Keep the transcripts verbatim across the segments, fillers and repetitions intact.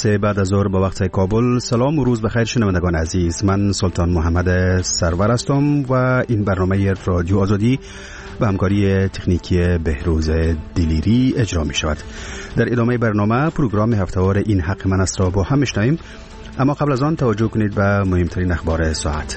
سه بعد از ظهر با وقت کابل. سلام و روز بخیر شنوندگان عزیز، من سلطان محمد سرور هستم و این برنامه رادیو آزادی به همکاری تکنیکی بهروز دلیری اجرا می شود. در ادامه برنامه پروگرام هفته‌وار این حق من است را با هم میشنویم، اما قبل از آن توجه کنید به مهمترین اخبار ساعت.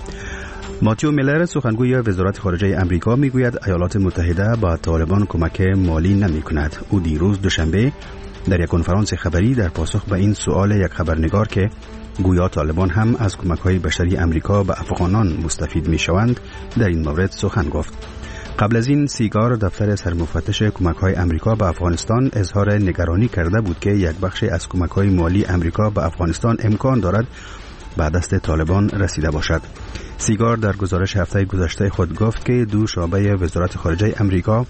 ماتیو میلر سخنگوی وزارت خارجه امریکا میگوید ایالات متحده با طالبان کمک مالی نمی کند. او دیروز دوشنبه در یک کنفرانس خبری در پاسخ به این سؤال یک خبرنگار که گویا طالبان هم از کمک‌های بشری امریکا به افغانان مستفید می‌شوند در این مورد سخن گفت. قبل از این سیگار دفتر سرمفتش کمک‌های امریکا به افغانستان اظهار نگرانی کرده بود که یک بخش از کمک‌های مالی امریکا به افغانستان امکان دارد به دست طالبان رسیده باشد. سیگار در گزارش هفته گذشته خود گفت که دو شعبه وزارت خارجه امریکا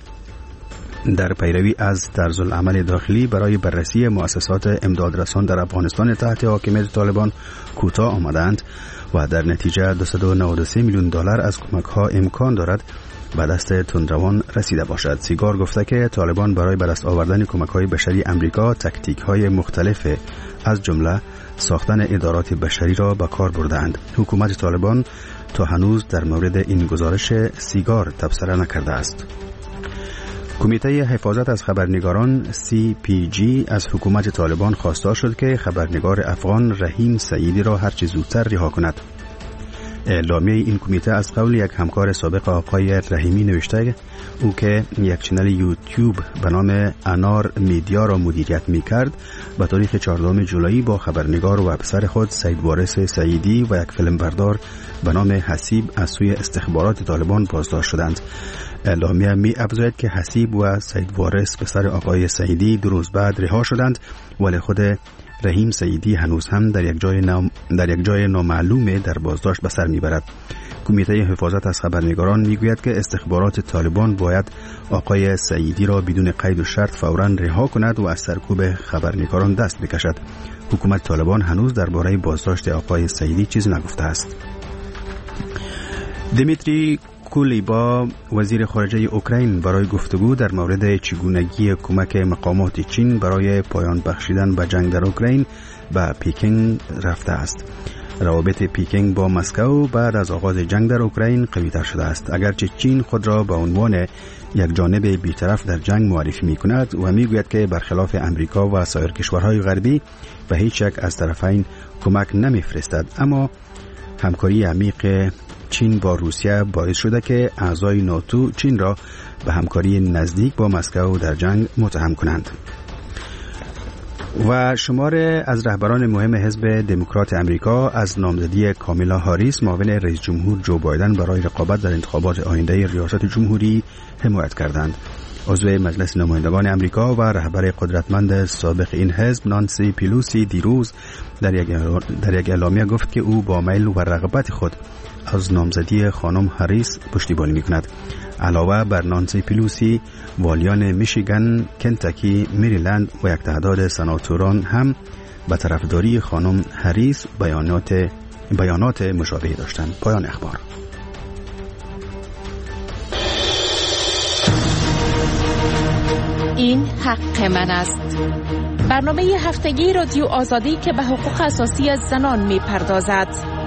در پیروی از طرزالعمل داخلی برای بررسی مؤسسات امدادرسان در افغانستان تحت حاکمیت طالبان کوتاه آمدند و در نتیجه دویست و نود و سه میلیون دلار از کمک‌ها امکان دارد به دست تندروان رسیده باشد. سیگار گفته که طالبان برای به دست آوردن کمک‌های بشری امریکا تاکتیک‌های مختلف از جمله ساختن ادارات بشری را به کار برده‌اند. حکومت طالبان تا هنوز در مورد این گزارش سیگار تبصره نکرده است. کمیته حفاظت از خبرنگاران سی پی جی از حکومت طالبان خواستار شد که خبرنگار افغان رحیم سعیدی را هرچه زودتر رها کند. اعلامیه این کمیته از قول یک همکار سابق آقای رحیمی نوشته او که یک چنل یوتیوب به نام انار میدیا را مدیریت می‌کرد به تاریخ چهاردهم جولای با خبرنگار و پسر خود سید وارث سعیدی و یک فیلمبردار به نام حسیب از سوی استخبارات طالبان بازداشت شدند. اعلامیه می افزاید که حسیب و سید وارث پسر آقای سعیدی دو روز بعد رها شدند، ولی خود رحیم سعیدی هنوز هم در یک جای نام در یک جای نامعلوم در بازداشت به سر میبرد. کمیته حفاظت از خبرنگاران میگوید که استخبارات طالبان باید آقای سعیدی را بدون قید و شرط فوراً رها کند و از سرکوب خبرنگاران دست بکشد. حکومت طالبان هنوز درباره بازداشت آقای سعیدی چیزی نگفته است. دیمیتری کولیبا وزیر خارجه اوکراین برای گفتگو در مورد چگونگی کمک مقامات چین برای پایان بخشیدن به جنگ در اوکراین به پیکینگ رفته است. روابط پیکینگ با مسکو بعد از آغاز جنگ در اوکراین قوی‌تر شده است، اگرچه چین خود را به عنوان یک جانب بی‌طرف در جنگ معرفی می‌کند و می‌گوید که برخلاف امریکا و سایر کشورهای غربی به هیچ یک از طرفین کمک نمی‌فرستد، اما همکاری عمیق چین با روسیه باعث شده که اعضای ناتو چین را به همکاری نزدیک با مسکو در جنگ متهم کنند. و شمار از رهبران مهم حزب دموکرات امریکا از نامزدی کامیلا هاریس معاون رئیس جمهور جو بایدن برای رقابت در انتخابات آینده ریاست جمهوری حمایت کردند. عضو مجلس نمایندگان امریکا و رهبر قدرتمند سابق این حزب نانسی پیلوسی دیروز در یک در یک اعلامیه گفت که او با میل و رغبت خود از نامزدی خانم هاریس پشتیبانی می‌کند. علاوه بر نانسی پیلوسی، والیان میشیگان، کنتاکی، مریلند و یک تعداد سناتوران هم به طرفداری خانم هاریس بیانات بیانات مشابهی داشتند. پایان اخبار. این حق من است. برنامه هفتگی رادیو آزادی که به حقوق اساسی زنان می‌پردازد.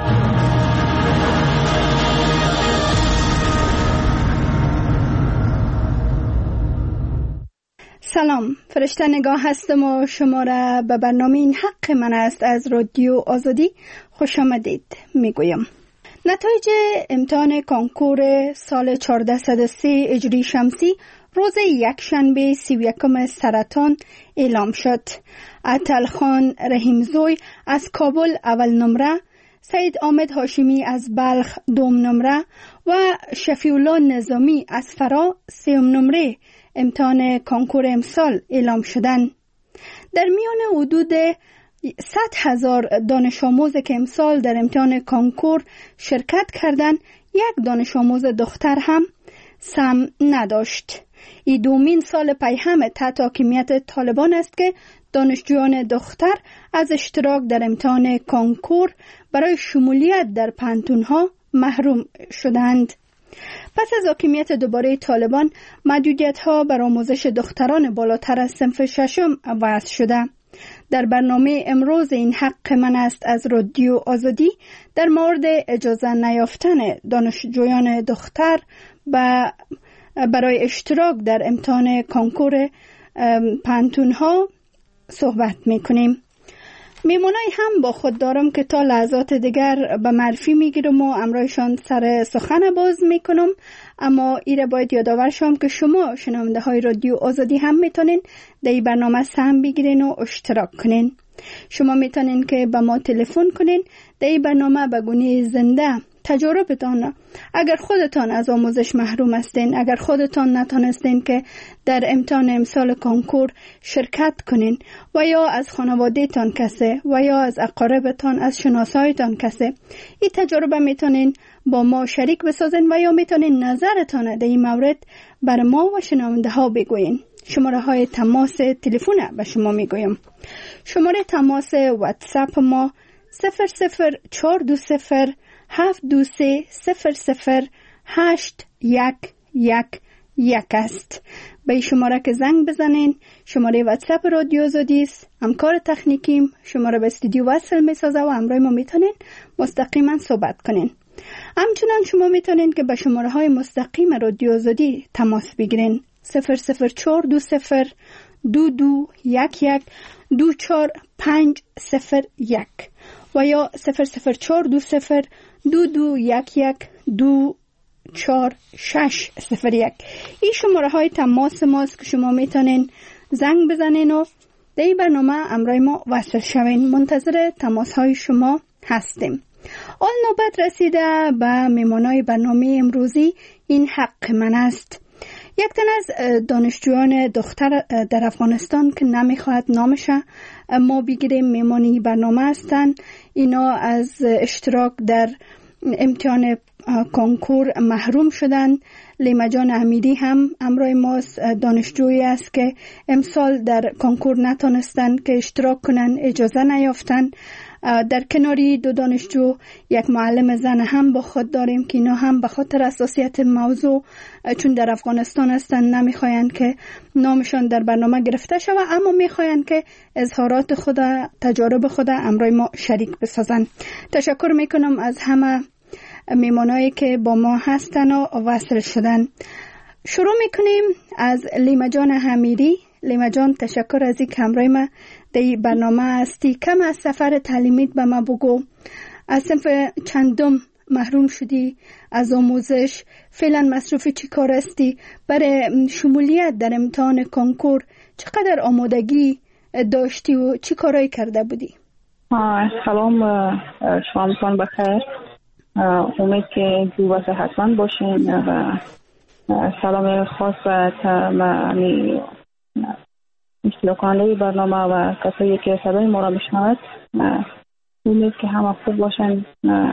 سلام، فرشته نگاه هستم و شما را به برنامه این حق من است از رادیو آزادی خوش آمدید میگویم. نتایج امتحان کنکور سال چهارصد و سه هجری شمسی روز یکشنبه سی و یکم سرطان اعلام شد. عطل خان رحیمزوی از کابل اول نمره، سید آمد هاشمی از بلخ دوم نمره و شفیع الله نظامی از فرا سوم نمره امتحان کنکور امسال اعلام شدند. در میان حدود صد هزار دانش آموز که امسال در امتحان کنکور شرکت کردند، یک دانش آموز دختر هم سم نداشت. این دومین سال پیهم تحت حاکمیت طالبان است که دانشجویان دختر از اشتراک در امتحان کنکور برای شمولیت در پانتون‌ها محروم شدند. پس از حاکمیت دوباره طالبان، محدودیت‌ها بر آموزش دختران بالاتر از صنف ششم وضع شده. در برنامه امروز این حق من است از رادیو آزادی در مورد اجازه نیافتن دانشجویان دختر برای اشتراک در امتحان کنکور پانتون ها صحبت میکنیم. میمونای هم با خود دارم که تا لحظات دیگر به معرفی میگیرم و امرایشان سر سخن باز میکنم، اما ایره باید یادآور شم که شما شنونده های رادیو آزادی هم میتونین در این برنامه سهم بگیرین و اشتراک کنین. شما میتونین که به ما تلفن کنین در این برنامه به گونه زنده تجربتان، اگر خودتان از آموزش محروم هستین، اگر خودتان نتونستین که در امتحان امسال کنکور شرکت کنین و یا از خانوادهتان کسی و یا از اقاربتان، از شناسایتان کسی، این تجربه میتونین با ما شریک بسازین و یا میتونین نظرتان در این مورد بر ما و شنونده ها بگوین. شماره های تماس تلفن به شما میگویم. شماره تماس واتساپ ما صفر صفر چهار دو صفر هفت دو سه صفر صفر هشت یک یک یک است. به شماره که زنگ بزنین، شماره واتساپ رادیو آزادی است. همکار تکنیکیم شماره به استودیو وصل میسازه و همراه ما میتونین مستقیما صحبت کنین. همچنان شما میتونین که به شماره های مستقیم رادیو آزادی تماس بگیرین. صفر صفر چهار دو صفر دو دو یک یک دو چهار پنج صفر یک و یا صفر صفر چهار دو صفر دو دو یک یک دو چهار شش صفر یک. این شماره های تماس ماست که شما میتونین زنگ بزنین و در این برنامه امرای ما وصل شوین. منتظر تماس های شما هستیم. آن نوبت رسیده به میمانای برنامه امروزی این حق من است. یک تن از دانشجویان دختر در افغانستان که نمیخواهد نامش ما بگیریم میمانی برنامه هستند. اینا از اشتراک در امتحان کنکور محروم شدن. لیما جان امیری هم امرای ماست، دانشجویی است که امسال در کنکور نتونستن که اشتراک کنن، اجازه نیافتن. در کناری دو دانشجو یک معلم زن هم با خود داریم که اینا هم به خاطر حساسیت موضوع چون در افغانستان هستن نمیخواین که نامشان در برنامه گرفته شود، اما میخواین که اظهارات خود، تجارب خود امرای ما شریک بسازن. تشکر میکنم از همه میمانایی که با ما هستن و وصل شدن. شروع میکنیم از لیما جان امیری. لیما جان تشکر از این که همراه ما در این برنامه هستی. کم از سفر تعلیمیت به ما بگو. از صنف چندم محروم شدی از آموزش؟ فعلا مصروف چی کار هستی؟ برای شمولیت در امتحان کنکور چقدر آمادگی داشتی و چی کارایی کرده بودی؟ سلام، شامتان بخیر. امید که خوب و صحتمند باشین و سلام خاص و تمامی اشتراکانده برنامه و کسایی که صدای ما را میشنوند. امید که همه خوب باشن.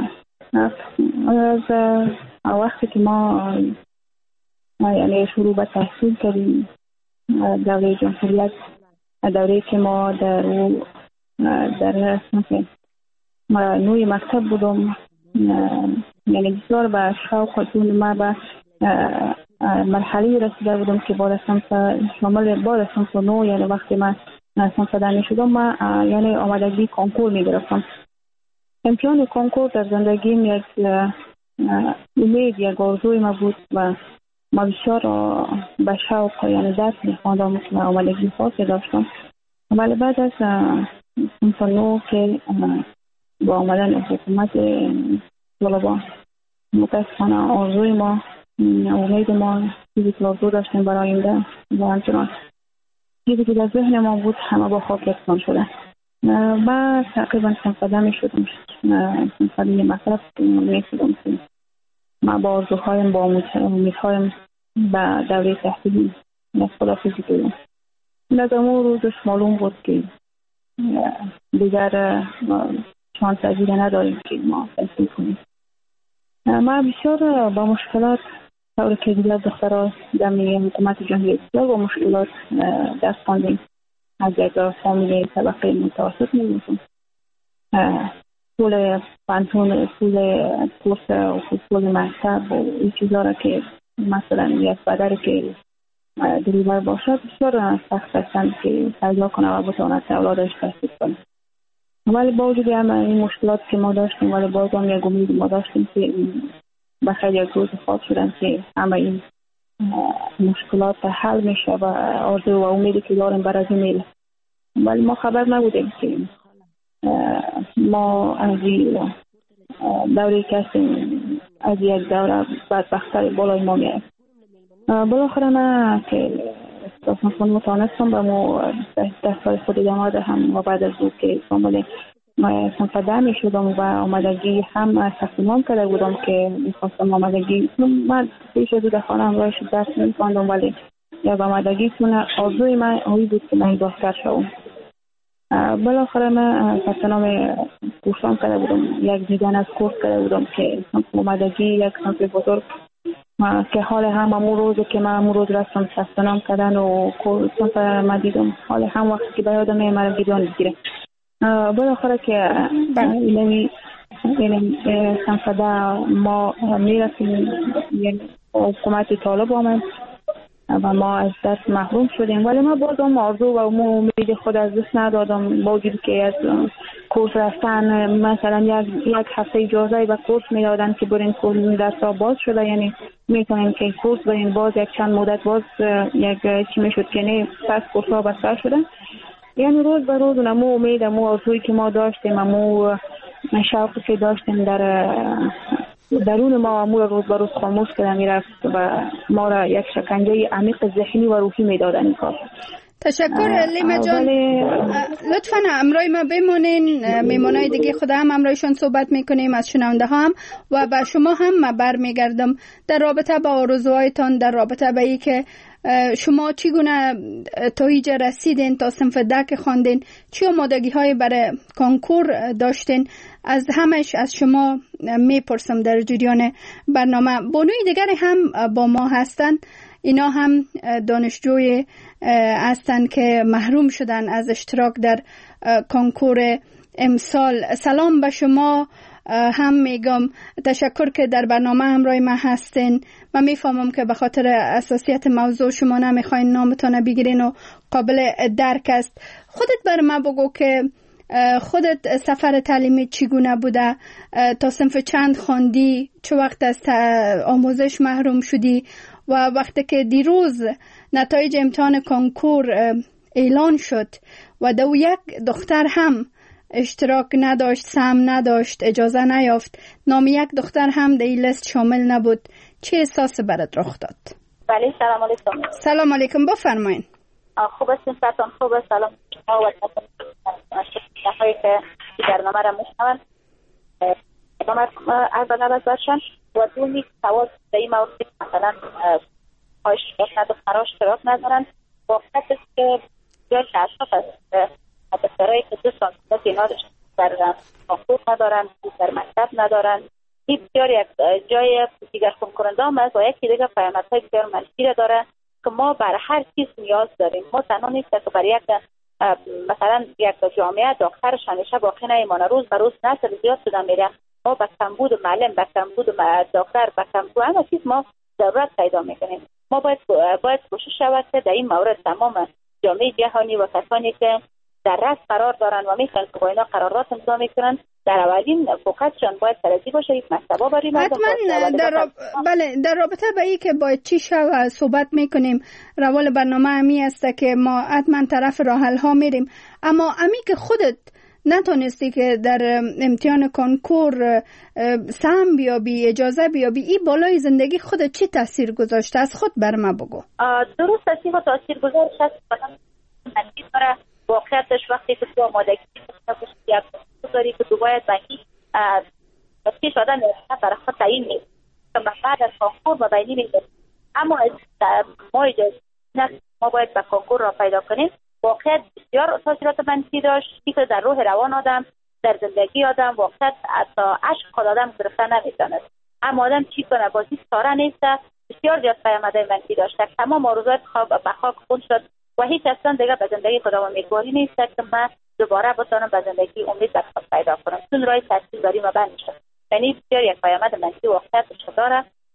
از وقتی که ما یعنی شروع به تحصیل کردیم، دوره جمهوریت، دوره که ما در در نوی مکتب بودم، یعنی بسیار به شوق و جون ما به مرحله رسیده بودم که بعد از صنف شامل بعد از صنف نو، یعنی وقتی من صنف دانی شدم، ما یعنی آمادگی کنکور می گرفتم. امتحان کنکور در زندگیم یک امید، یک آرزوی ما بود و ما بسیار به شوق یعنی درس می خواندم که آمادگی خاصی داشتم. ولی بعد از صنف نو که با آمدن حکومت طالبان، متاسفانه آرزوی ما، امید ما، چیزی که آرزو داشتیم برای آینده و همچنان چیزی که در ذهن ما بود همه با خاک یکسان شده. بعد تقریبا صنف‌دهم شدم، صنف‌دهم مطلب می‌شدم که ما با آرزوهایم، با امیدهایم به دوره تحصیلی خداحافظی کردیم. در اون روزش معلوم بود که دیگر شانس ازیده نداریم که ما تحصیل کنیم. ما بسیار با مشکلات طور که دیگر دخترها دمی حکومت جمهوری اسلامی با مشکلات دست خواندیم. از یک فامیل طبقه متوسط می‌بودیم. پول پانتون، پول کورس و پول مکتب و این چیزا را که مثلا یک بدر که دلیور باشد بسیار سخت هستند که پیدا کنه و بتواند اولادش تحصیل کنه. ولی با وجود همه این مشکلات که ما داشتیم ولی باز هم یک امید ما داشتیم که بخیر یک روز خواهد شدن که همه این مشکلات حل میشه و آرزو و امیدی که داریم بر از این میله. ولی ما خبر نبودیم که ما از این دوری که هستیم از یک دوره بدبختر بالای ما میایم. بالاخره نه که استاسان خون متانستم و ما دستای خود ادامه دهم و بعد از او که کامل سنفده می شدم و آمدگی هم تصمیم کرده بودم که میخواستم آمدگی من پیش از او در خانه همراهش درس میخواندم ولی یک آمدگی تونه آرزوی من اوی بود که من دکتر شوم. بالاخره من ثبت نام کورسام کرده بودم، یک دیدن از کورس کرده بودم که آمدگی یک سنف بزرگ که حال هم امون روزی که من امون روز رفتم ثبت نام کردن و کورسام من دیدم حال هم وقتی که به یادم مرا گیدان میگیره. بالاخره که اینمی این سنفده ما میرسیم یک حکومت طالب آمد و ما از دست محروم شدیم ولی ما بازم آرزو و امید خود از دست ندادم با وجود که از کورس رفتن مثلا یک یک هفته اجازه به کورس میدادن که برین کورس درس‌ها باز شده یعنی میتونین که کورس برین باز یک چند مدت باز یک چی میشد که نه پس کورس‌ها بسته شدن یعنی روز به روز نمو امید مو آرزویی که ما داشتیم مو شوقی که داشتیم در درون ما امور روز به روز خاموش کرده میرفت و ما را یک شکنجه عمیق ذهنی و روحی میدادن این کار. تشکر لیما جان. لطفاً همراه ما بمونین، میمونای دیگه خدا هم همراهشون صحبت میکنیم از شنونده ها هم و با شما هم برمیگردم در رابطه با آرزوهایتان، در رابطه با ای که شما چگونه تا اینجا رسیدین، تا صنف ده که خواندین، چه آمادگی های برای کنکور داشتین، از همش از شما میپرسم در جریان برنامه. بانوی دیگری هم با ما هستن، اینا هم دانشجوی هستن که محروم شدن از اشتراک در کنکور امسال. سلام به شما هم میگم، تشکر که در برنامه همراه ما هستین. من میفهمم که به خاطر اساسیت موضوع شما نمیخواین نامتان بگیرین و قابل درک است. خودت بر ما بگو که خودت سفر تعلیمی چگونه بوده، تا صنف چند خواندی، چه وقت از آموزش محروم شدی و وقتی که دیروز نتایج امتحان کنکور اعلان شد و دو یک دختر هم اشتراک نداشت، سهم نداشت، اجازه نیافت، نام یک دختر هم در این لیست شامل نبود، چه احساس برات رخ داد؟ بله سلام علیکم. سلام علیکم، بفرمایید. خوب هستین ستان؟ خوب است. سلام و تشکر که برنامه را میشنون. برنامه از نباید باشن و دونی سوال در این مورد مثلا آیش اشتراک ندارن، اشتراک ندارن. واقعیت است که بسیار اشخاص است دخترایی که دو سال سالت اینا در کنکور ندارن، در مکتب ندارن. این بسیار یک جای دیگر کنکورنده هم است و یکی دیگر پیامدهای بسیار منفی را داره که ما بر هر چیز نیاز داریم. ما تنها نیست که برای یک مثلا یک جامعه دخترش همیشه باقی نمیمانه، روز به روز نسل زیاد شده میره. ما به کمبود معلم، به کمبود دکتر، به کمبود همه چیز ما ضرورت پیدا میکنیم. ما باید باید کوشش شود که در این مورد تمام جامعه جهانی و کسانی که در رأس قرار دارن و میخوان که با اینا قرارات امضا میکنن در اولین فوکسشون باید سرازی باشه. یک مکتبا برای مردم حتما در راب... بله در رابطه با این که باید چی شو صحبت میکنیم. روال برنامه همی است که ما حتما طرف راه حل ها میریم، اما امی که خودت نتونستی که در امتحان کنکور سهم بیابی، اجازه بیابی، این بالای زندگی خودت چی تاثیر گذاشته؟ از خود بر ما بگو. درست است، این تاثیر گذاشته است. منفی داره. واقعیتش وقتی که تو آمادگی داری که تو باید بینی بسیار شدن برای خود تعیین نیست که بعد از کنکور و بینی نیست، اما ما اجازه ما باید به کنکور را پیدا کنیم. واقعیت بسیار تاثیرات منفی داشت که در روح روان آدم، در زندگی آدم واقعیت حتی عشق خود آدم گرفته نمیتواند. اما آدم چی کنه؟ بازی ساره نیست. بسیار زیاد پیامدهای منفی داشت. تمام آرزوهایت به خاک خون شد و هیچ اصلا دیگه به زندگی خودم امیدواری نیست که من دوباره بتونم به زندگی امید در خود پیدا کنم. چون راه تحصیل برای ما بند شد. یعنی بسیار یک پیامد منفی واقعیتش داره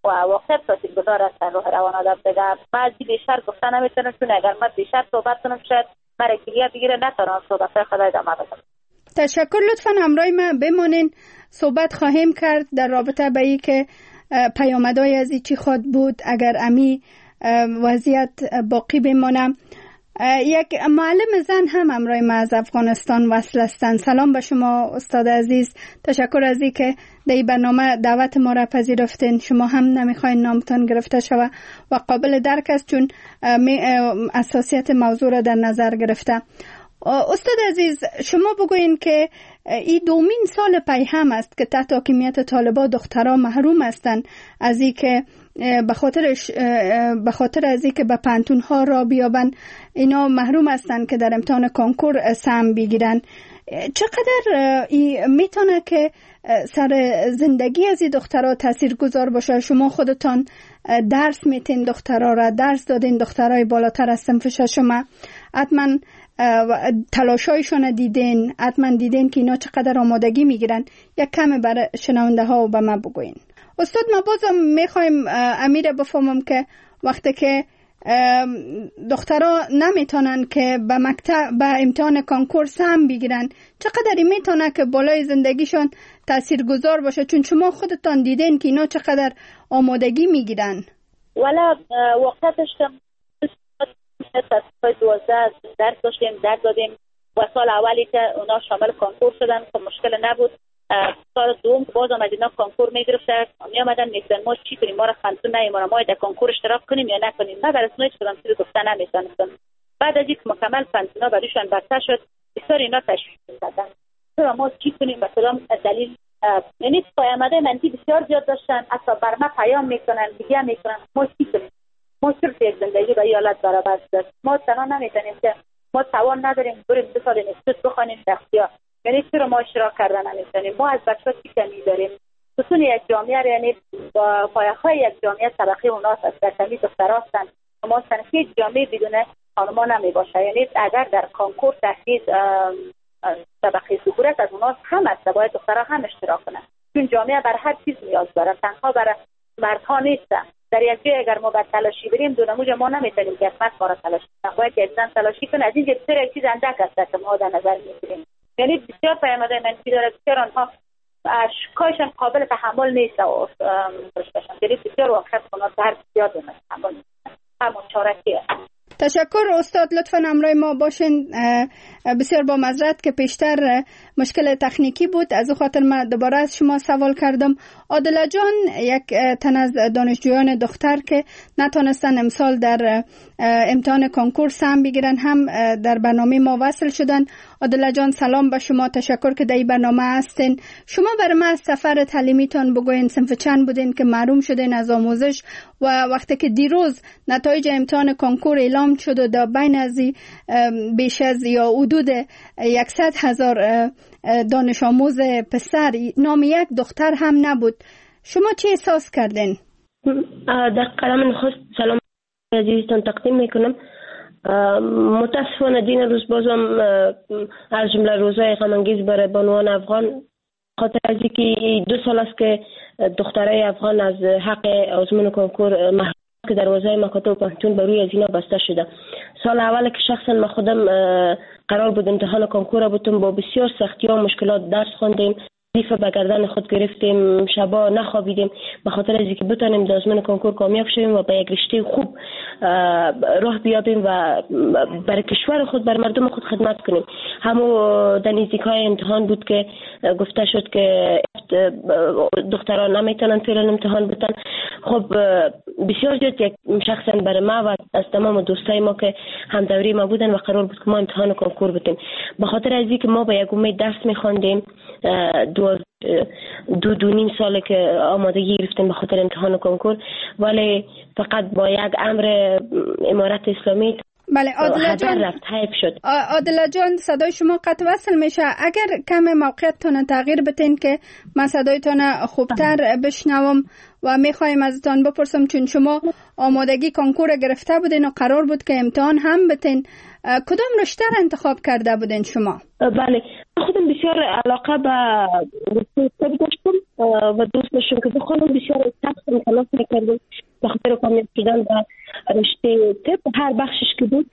و واقعیت تاثیرگذار است در راه روان آدم. دیگه من بیشتر گفتن نمیتونم، چون اگر من بیشتر صحبت کنم شاید مرا گریه بگیره، نتونم صحبت خدا ادامه بدم. تشکر. لطفاً همراه ما بمانین، صحبت خواهیم کرد در رابطه به این که پیامدهای از این چی خود بود اگر امی وضعیت باقی بمانه. یک معلم زن هم همراه ما از افغانستان وصل هستند. سلام به شما استاد عزیز، تشکر از این که در این برنامه دعوت ما را پذیرفتین. شما هم نمیخواین نامتان گرفته شود و قابل درک است چون اساسیت موضوع را در نظر گرفته. استاد عزیز، شما بگوین که این دومین سال پی هم است که تحت حاکمیت طالبان دخترها محروم هستند از این که به خاطر به خاطر از این که به پانتون ها را بیابن، اینا محروم هستند که در امتحان کنکور سهم بگیرن. چقدر میتونه که سر زندگی از این دخترها تاثیرگذار باشه؟ شما خودتان درس میتین دخترها را، درس دادین دخترای بالاتر از صنف ششم، حتما تلاشایشون دیدین، حتما دیدین که اینا چقدر آمادگی میگیرن. یک کم برای شنونده ها و به من بگوین. استاد، ما بازم میخوایم امیر بفهمم که وقتی که دخترها نمیتونن که به مکتب به امتحان کنکور سهم بگیرن، چقدر میتونه که بالای زندگیشون تاثیرگذار باشه؟ چون شما خودتان دیدین که اینا چقدر آمادگی میگیرن. والا وقتش که دوازده درس داشتیم، درس دادیم و سال اولی که اونا شامل کنکور شدن که مشکل نبود. سال دوم باز آمد اینا کنکور میگرفتن، می آمدن میگفتن ما چی کنیم، ما را خنثون نمیمونه، ما در کنکور اشتراک کنیم یا نکنیم. من برای هیچ کدام چیزی گفتن نمیتونستم. بعد از اینکه مکمل خنثونا برایشان بسته شد، بسیار اینا تشویق می‌کردن چرا ما چی کنیم، به کدام دلیل. یعنی پیامدهای منفی بسیار زیاد داشتن، حتی بر ما پیام میکنن، دیگه میکنن ما چی کنیم، ما صرف یک زندگی به ایالت برابر است، ما تنها نمیتونیم که ما توان نداریم بریم دو سال انستیتوت بخوانیم اختیار. یعنی چرا ما اشتراک کردن نمیتونیم؟ ما از بچه‌ها چی کمی داریم؟ ستون یک جامعه، یعنی با پایه‌های یک جامعه طبقه اوناست، از در کمی دخترها هستند. ما سنفی جامعه بدون خانم‌ها نمیباشه. یعنی اگر در کنکور تحصیل طبقه ذکورت از اوناست هم است، باید دخترها هم اشتراک کنن، چون جامعه بر هر چیز نیاز داره، تنها برای مردها نیست. در یک جای اگر ما باید تلاشی بریم، دو نموج ما نمیتونیم که اسمت ما را تلاشی کنیم، باید یک زن تلاشی کنه. از این بسیار یک چیز اندک است که ما در نظر میگیریم. یعنی بسیار پیامدهای منفی داره، بسیار آنها اشکایشان قابل تحمل نیست و فرشتشان، یعنی بسیار واقعیت کنات هر بسیار دونه تحمل نیست، همون چارکیه. تشکر استاد، لطفاً همراه ما باشین. بسیار با معذرت که پیشتر مشکل تکنیکی بود، از او خاطر من دوباره از شما سوال کردم. عادله جان یک تن از دانشجویان دختر که نتونستن امسال در امتحان کنکور سهم بگیرن هم در برنامه ما وصل شدن. عادله جان سلام به شما، تشکر که در این برنامه هستین. شما برای ما از سفر تعلیمیتان بگوین، صنف چند بودین که محروم شدین از آموزش و وقتی که دیروز نتایج امتحان کنکور اعلام شد و در بین از بیش از یا حدود صد هزار دانش آموز پسر نام یک دختر هم نبود، شما چی احساس کردین؟ در قلم نخست سلام عزیزتان تقدیم میکنم. متاسفانه دین روز بازم از جمله روزهای غم‌انگیز برای بانوان افغان، خاطر از اینکه دو سال است که دخترای افغان از حق آزمون کنکور محروم که دروازه مکاتب و پانتون بر روی از اینا بسته شده. سال اول که شخصا من خودم قرار بود امتحان کنکور بودم، با بسیار سختی و مشکلات درس خواندیم، وظیفه به گردن خود گرفتیم، شبا نخوابیدیم به خاطر از اینکه بتونیم در آزمون کنکور کامیاب شویم و به یک رشته خوب راه بیابیم و برای کشور خود، بر مردم خود خدمت کنیم. همو در نزدیکای امتحان بود که گفته شد که دختران نمیتونن فعلا امتحان بدن. خب بسیار زیاد یک شخصا برای ما و از تمام دوستای ما که هم دوری ما بودن و قرار بود که ما امتحان کنکور بدیم، به خاطر از اینکه ما با یک امید درس می‌خواندیم، دو دو دو نیم ساله که آمادگی گرفتیم به خاطر امتحان کنکور، ولی فقط با یک امر امارت اسلامی بله عادله جان رفت حیف شد. عادله جان صدای شما قطع وصل میشه، اگر کم موقعیتتون تغییر بتین که من صدایتون خوبتر بشنوم و میخوایم ازتان بپرسم، چون شما آمادگی کنکور گرفته بودین و قرار بود که امتحان هم بتین، کدام رشته را انتخاب کرده بودین شما؟ بله خودم بسیار علاقه به رشته داشتم و دوست داشتم که بخونم. بسیار سخت تلاش میکردم به خاطر کامیاب شدن در رشته طب هر بخشش که بود،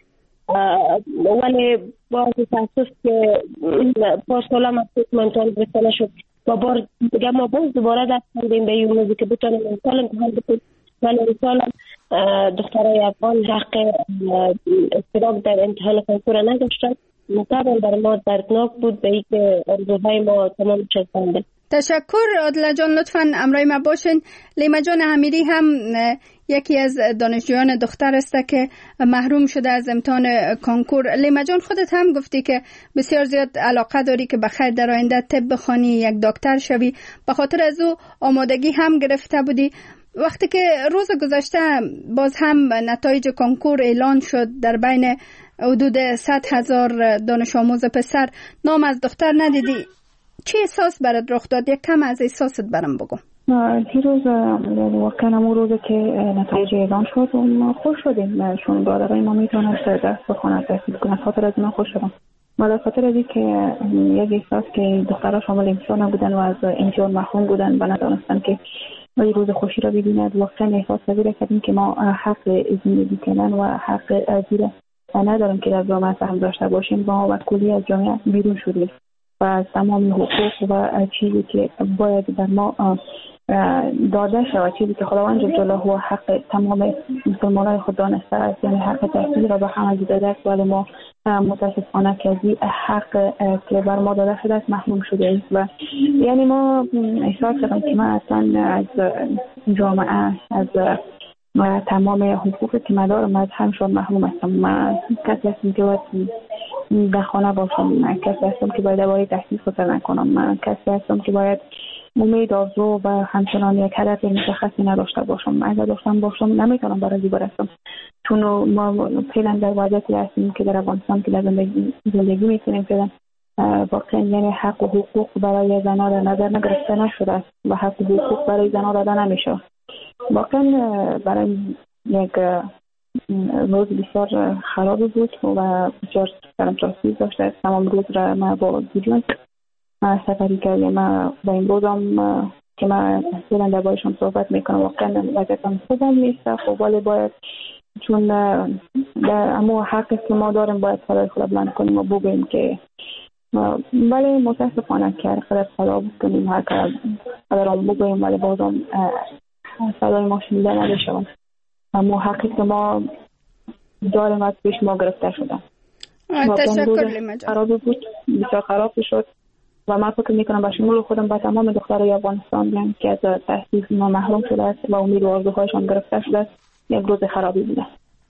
ولی با تاسف که پاس سالم از امتحان برسه نشد و بار دیگه ما باز دوباره دست کردیم به این موضوع که بتونیم امسال امتحان بکنیم. ولی امسال دخترای افغان حق اشتراک در امتحان کنکور نداشتن. طبعا برای ما دردناک بود به این که آرزوهای ما تمام شد. تشکر عادله جان، لطفاً امرای ما باشین. لیما جان امیری هم یکی از دانشجویان دختر است که محروم شده از امتحان کنکور. لیما جان خودت هم گفتی که بسیار زیاد علاقه داری که بخیر در آینده طب بخوانی، یک دکتر شوی، به خاطر از او آمادگی هم گرفته بودی. وقتی که روز گذشته باز هم نتایج کنکور اعلان شد، در بین حدود صد هزار دانش آموز پسر نام از دختر ندیدی، چه احساس برات رخ داد؟ یک کم از احساست برام بگو. دیروز واقعا اون روزی که نتایج اعلان شد ما خوش شدیم، چون برادرای ما میتونست درس بخونن، تحصیل کنن. خاطر از من خوش شدم. ما در خاطر از اینکه یک احساس که دخترها شامل امتحان بودن و از امتحان محروم بودن و ندانستن که این روز خوشی را ببیند، واقعا احساس پذیر کردیم که ما حق زندگی کردن و حق زیر نداریم که در جامعه سهم داشته باشیم. ما و کلی از جامعه بیرون شدیم و از تمام حقوق و چیزی که باید در ما داده شود، چیزی که خداوند جل جلاله حق تمام مسلمانان خود دانسته است، یعنی حق تحصیل را به همه داده است، ولی ما متاسفانه که از این حق که بر ما داده شده است محروم شده ایم. و یعنی ما احساس کردیم که من اصلا از جامعه، از تمام حقوقی که من دارم از همشون محروم هستم. من کسی هستم که باید در خانه باشم، من کسی هستم که باید دوای تحصیل خود نکنم، من کسی هستم که باید امید، آرزو و همچنان یک هدف مشخصی نداشته باشم. اگر داشتم باشم نمیتونم برای برسم، چون ما فعلا در وضعیتی هستیم که در افغانستان که در زندگی زندگی میکنیم فعلا واقعا یعنی حق و حقوق برای زنان در نظر نگرفته نشده است و حق و حقوق برای زنان داده نمیشه. واقعا برای یک روز بسیار خراب بود و بسیار سرم تاثیر داشته. تمام روز را ما با دیدن سفری کردیم. ما با این روزم که من اصلا در بایشون صحبت میکنم واقعا وضعیتم خوبم نیست. خب ولی باید، چون در اما حقی که ما داریم باید صدای خدا بلند کنیم و بگوییم که ولی متاسفانه که خدا خدا بکنیم، هر قدر هم بگوییم ولی بازم صدای ما شنیده نمیشود. اما حقی که ما داریم از پیش ما گرفته شده. تشکر لیما جان. خراب بود، بسیار خراب شد و من فکر میکنم با شمول خودم با تمام دخترای افغانستان که از تحصیل ما محروم شده است و امید و آرزوهایشان گرفته شده است، یک روز خرابی بوده.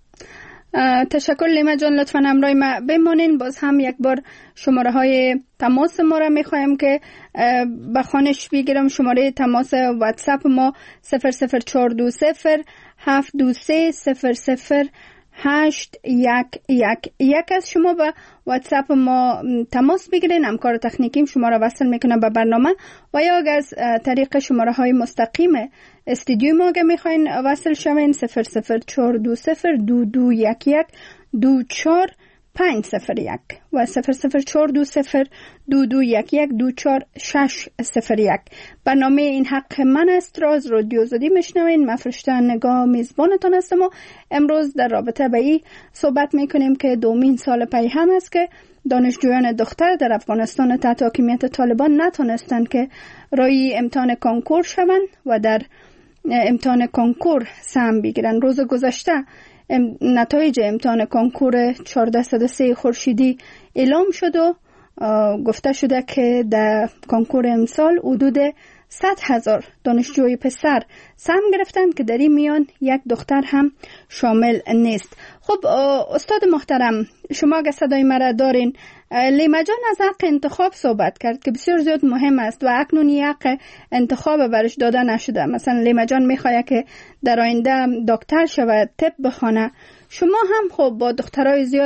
تشکر لیما جان، لطفاً همراه ما بمانین. باز هم یک بار شماره های تماس ما را میخوایم که بخوانش بگیرم. شماره تماس واتساپ ما صفر صفر چهار دو صفر هفت دو سه صفر صفر هشت یک یک یک از شما به واتساپ ما تماس بگیرین. همکار تکنیکیم شما را وصل میکنه به برنامه و یا اگر از طریق شماره های مستقیم استودیو ما اگر میخواین وصل شوین صفر صفر چهار دو صفر دو دو یک یک دو چهار پنج صفر یک و صفر صفر چهار دو صفر دو دو یک یک دو چهار شش صفر یک. برنامه این حق من است را از رادیو آزادی میشنوین. من فرشته نگاه میزبانتان هستم و امروز در رابطه به این صحبت میکنیم که دومین سال پی هم است که دانشجویان دختر در افغانستان تحت حاکمیت طالبان نتونستند که روی امتحان کنکور شوند و در امتحان کنکور سهم بگیرن. روز گذشته نتایج امتحان کنکور چهارصد و سه خورشیدی اعلام شد و گفته شده که در کنکور امسال حدود صد هزار دانشجوی پسر سهم گرفتند که در این میان یک دختر هم شامل نیست. خب استاد محترم، شما اگر صدای مرا دارین، لیما جان از حق انتخاب صحبت کرد که بسیار زیاد مهم است و اکنون حق انتخاب برش داده نشده. مثلا لیما جان میخواد که در آینده دکتر شود، طب بخونه. شما هم خب با دخترای زیاد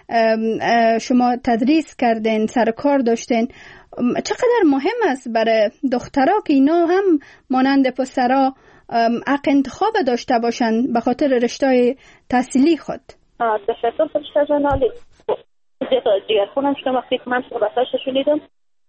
شما تدریس کردین، سر کار داشتین. چقدر مهم است برای دخترها که اینا هم مانند پسرها حق انتخاب داشته باشن به خاطر رشته تحصیلی خود؟ تشکر فرشته جان. عالی. دیگر خونم که وقتی که من صحبتاش شنیدم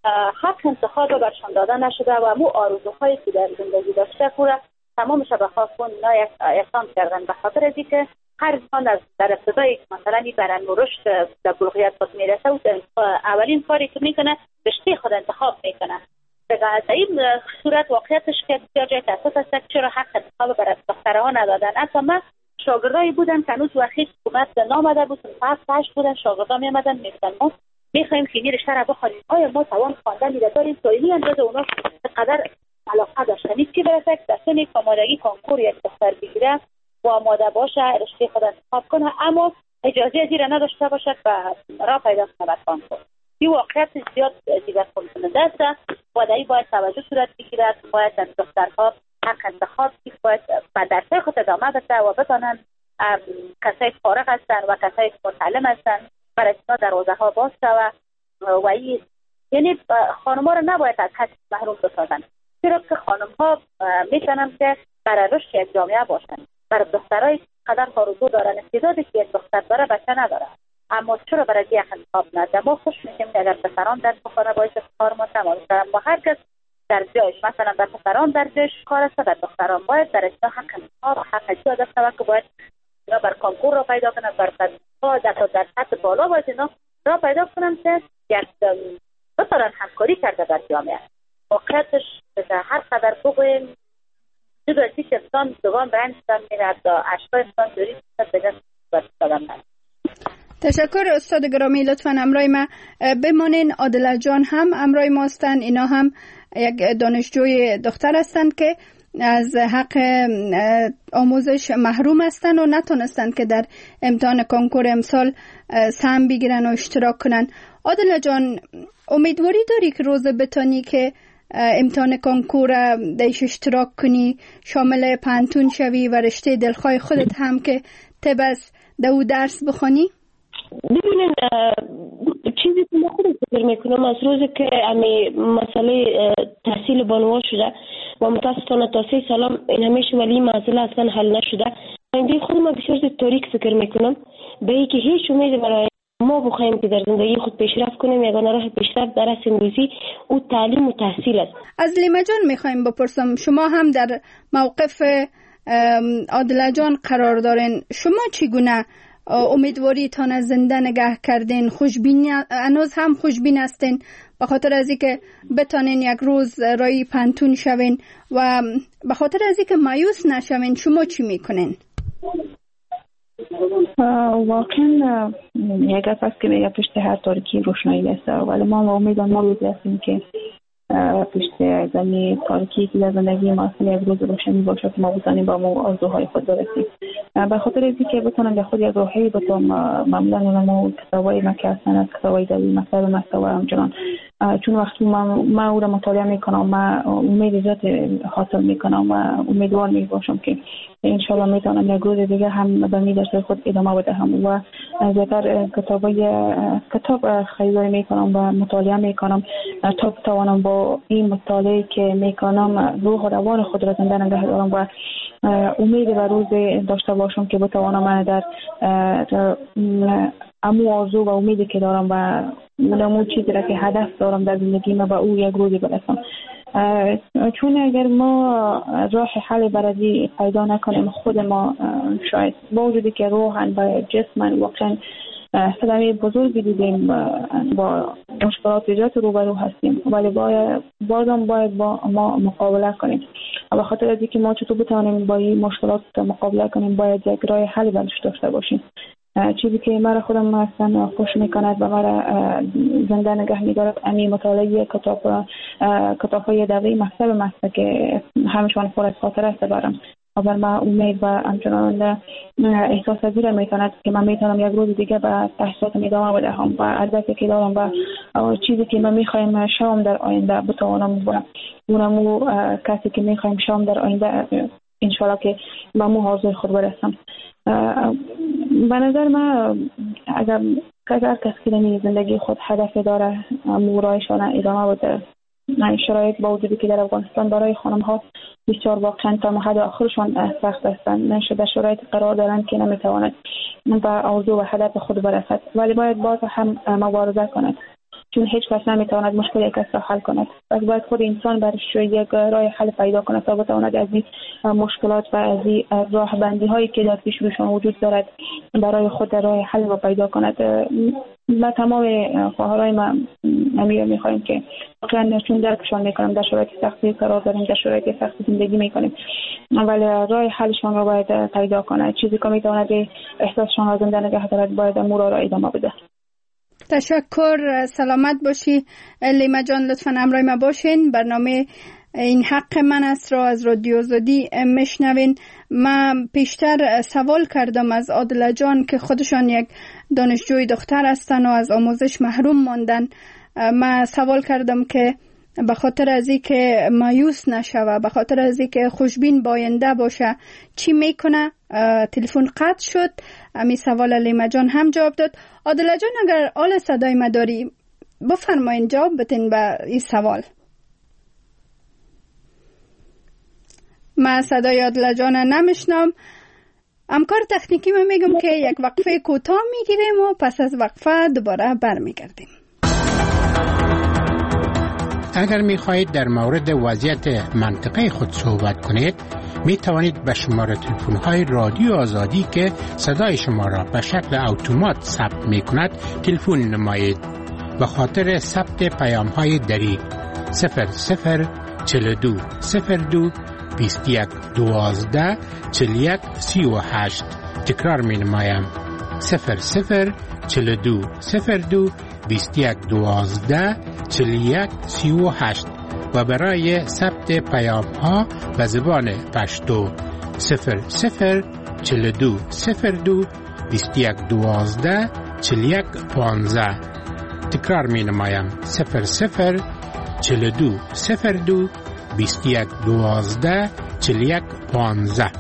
حق انتخاب برشان داده نشده و مو آرزوهایی که در زندگی داشته پورا تمامش به خاک خون اینا احسان کردن، به خاطر از اینکه هر انسان از در ابتدای مثلا برن رشد در بلوغیت خود میرسه و اولین کاری که میکنه رشته خود انتخاب میکنه. در این صورت واقعیتش که بسیار جای تاسف است که چرا حق انتخاب برای دخترها ندادن. اصلا من شاگردایی بودن که هنوز وقتی حکومت نامده بود، هفت هشت بودن شاگردا میامدن میگفتن ما میخوایم که این رشته را بخونیم، آیا ما توان خواندن را داریم؟ تا این اندازه اونا چقدر علاقه داشتن که برسه که در سن آمادگی کنکور یک دختر بگیره و آماده باشه رشته خود انتخاب کنه، اما اجازه از این را نداشته باشد و راه پیدا کنه به کنکور. این واقعیت زیاد دیگر کننده است و در این باید توجه صورت بگیرد. باید دخترها حق انتخاب که باید به درسای خود ادامه بده و بتانن کسایی فارغ هستن و کسایی متعلم هستن برای اینا دروازه ها باز شود و این یعنی خانم ها را نباید از حق محروم بسازن، چرا که خانم ها میتونن که برای رشد یک جامعه باشن. برای دخترای قدر آرزو دارن، استعدادی که یک دختر داره بچه نداره، اما چرا برای یک انتخاب نده؟ ما خوش میشیم که اگر پسران درس بخونه باعث کار ما تمام شد، ما هر کس در جایش مثلا در پسران در جایش کار است، در دختران باید در اجرا حق انتخاب حق اجرا داشته که باید اینا بر کنکور را پیدا کنن، بر ها در در سطح بالا باید اینا را پیدا کنن که یک بتارن همکاری کرده در جامعه. واقعیتش هر قدر بگویم جدا از اینکه انسان دوام رنج دم میره تا اشکای انسان دوری بگه برستادم نده. تشکر استاد گرامی، لطفاً همراه ما بمانین. عادله جان هم همراه ما هستند، اینا هم یک دانشجوی دختر هستند که از حق آموزش محروم هستند و نتونستند که در امتحان کنکور امسال سهم بگیرن و اشتراک کنن. عادله جان، امیدواری داری که روز بتانی که امتحان کنکور دیش اشتراک کنی، شامل پانتون شوی و رشته دلخواه خودت هم که تبس دو درس بخونی؟ ببینید چیزی که من خودم فکر میکنم از روزی که امی مسئله تحصیل بانوا شده و متاسفانه تا سه سالم این همیشه ولی مسئله اصلا حل نشده، آینده خودم بسیار تاریک فکر میکنم به اینکه هیچ امید برای ما بخوایم که در زندگی خود پیشرفت کنیم. یگانه راه پیشرفت در اصل امروزی او تعلیم و تحصیل است. از لیما جان میخوایم بپرسم، شما هم در موقف عادله جان قرار دارین، شما چگونه امیدواری تان از زنده نگه کردین؟ خوشبین هنوز هم خوشبین هستین به خاطر از اینکه بتانین یک روز رای پانتون شوین و به خاطر از اینکه مایوس نشوین شما چی میکنین؟ واقعا یک است که میگه پشت هر تاریکی روشنایی است، ولی ما امیدواریم ما روزی هستیم که پشت زمین تاریکی که در زندگی ما اصلا یک روز روشنی باشه که ما بتانیم با ما آرزوهای خود برسیم. به خاطر اینکه که بتونم در خود یک راهی بتونم معمولا ما کتابای ما که هستن از کتابای دلی مکتب مستوى همچنان، چون وقتی ما ما او را مطالعه میکنم ما امید زیاد حاصل میکنم و امیدوار میباشم که انشالله میتونم یک روز دیگه هم به می درس خود ادامه بدهم و زیادتر کتابای کتاب خریداری میکنم و مطالعه میکنم تا بتوانم با این مطالعه که میکنم روح و روان خود را زنده نگه دارم و امید و روز داشته باشم که بتوانم من در امو آرزو و امیدی که دارم و اونمو چیزی را که هدف دارم در زندگی ما به او یک روزی برسم. چون اگر ما راه حل برای پیدا نکنیم خود ما شاید با وجودی که روحن و جسمن واقعا صدمه بزرگی دیدیم با مشکلات زیاد روبرو هستیم، ولی باید بازم باید با ما مقابله کنیم و به خاطر از اینکه ما چطور بتوانیم با این مشکلات مقابله کنیم باید یک راه حل برش داشته باشیم. چیزی که مرا خودم اصلا خوش میکند و مرا زنده نگه میدارد امی مطالعه کتاب کتاب‌های دوره مکتب مست که همشون پر از خاطر است برام و بر ما امید و همچنان احساس از این میتواند که من میتونم یک روز دیگه به تحصیلاتم ادامه بدهم و هدفی که دارم و چیزی که من میخوایم شام در آینده بتوانم و اونمو کسی که میخوایم شام در آینده انشالله که به مو حاضر خود برسم. به نظر من اگر اگر کسی که در زندگی خود هدف داره مورایشان ادامه بده، شرایط با وجودی که در افغانستان برای خانم ها بسیار واقعا تا حد آخرشان سخت هستند، نشده شرایط قرار دارند که نمیتواند به آرزو و هدف خود برسد، ولی باید باز هم مبارزه کند، چون هیچ کس نمیتواند مشکل یک کس را حل کند. پس باید خود انسان برش یک راه حل پیدا کند تا بتواند از این مشکلات و از این راه بندی هایی که در پیش روشان وجود دارد برای خود راه حل را پیدا کند. ما تمام خواهرای ما امیر میخوایم که واقعا چون درکشان میکنم در شرایط سختی قرار داریم، در شرایط سختی زندگی میکنیم، ولی راه حلشان را باید پیدا کنند. چیزی که میتواند احساسشان را زنده نگه دارد باید امور را ادامه بده. تشکر، سلامت باشی لیما جان. لطفاً همراه ما باشین. برنامه این حق من است را از رادیو آزادی میشنوین. من پیشتر سوال کردم از عادله جان که خودشان یک دانشجوی دختر هستن و از آموزش محروم ماندن. من سوال کردم که به خاطر از این که مایوس نشوه، به خاطر از این که خوشبین باینده باشه چی میکنه؟ تلفن قطع شد. امی سوال لیما جان هم جواب داد. عادله جان اگر آل صدای ما داری بفرمایین جواب بتین به این سوال. من صدای عادله جان نمیشنم. همکار تکنیکی من میگم که یک وقفه کوتاه میگیریم و پس از وقفه دوباره برمیگردیم. اگر می خواهید در مورد وضعیت منطقه خود صحبت کنید می توانید به شماره تلفن های رادیو آزادی که صدای شما را به شکل اتومات ثبت می کند تلفن نمایید. به خاطر ثبت پیام های دری صفر صفر چهل و دو صفر دو بیست و یک دوازده چهل و یک سی و هشت تکرار می نمایم. صفر صفر چهل و دو صفر دو بیست و یک دوازده چهل و یک سی و هشت و برای ثبت پیام ها به زبان پشتو صفر صفر چهل و دو صفر دو بیست و یک دوازده چهل و یک پانزده. تکرار می نمایم. صفر صفر چهل و دو صفر دو بیست و یک دوازده چهل و یک پانزده.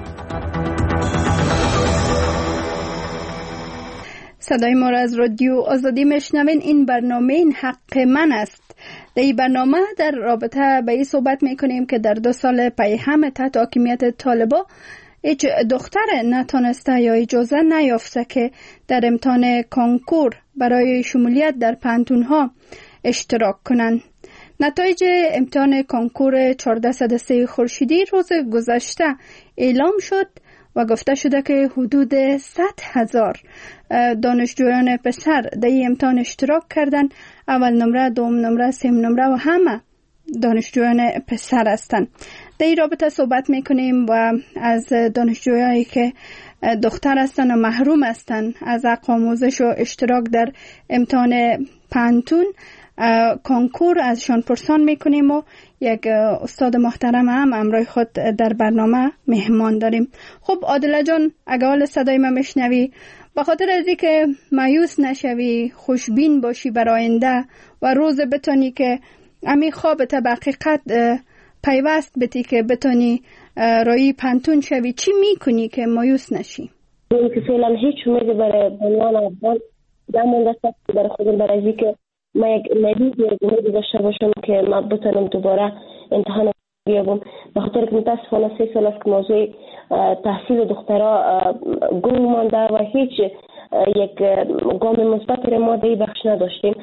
صدای ما را از رادیو آزادی میشنوین. این برنامه این حق من است. در این برنامه در رابطه به این صحبت میکنیم که در دو سال پی هم تحت حاکمیت طالبا هیچ دختر نتانسته یا اجازه نیافته که در امتحان کنکور برای شمولیت در پانتونها اشتراک کنند. نتایج امتحان کنکور چهارصد و سه خورشیدی روز گذشته اعلام شد و گفته شده که حدود صد هزار دانشجویان پسر در این امتحان اشتراک کردند. اول نمره، دوم نمره، سوم نمره و همه دانشجویان پسر هستند. در این رابطه صحبت میکنیم و از دانشجویانی که دختر هستند و محروم هستند از حق آموزش و اشتراک در امتحان پانتون کنکور ازشان پرسان میکنیم و یک استاد محترم هم همراه خود در برنامه مهمان داریم. خب عادله جان، اگه حال صدای من میشنوی، به خاطر از اینکه مایوس نشوی، خوشبین باشی بر آینده و روز بتونی که امی خوابت به حقیقت پیوست بتی که بتونی رای پانتون شوی، چی میکنی که مایوس نشی؟ این که فعلا هیچ امیدی برای بنیان افغان نمونده است برای خودم، برای اینکه ما یک امیدی امیدی داشته باشم که ما بتونم دوباره امتحان بیابم. به خاطر که متاسفانه سه سال است که موضوع تحصیل دخترها گم مانده و هیچ یک گام مثبت را ما در بخش نداشتیم.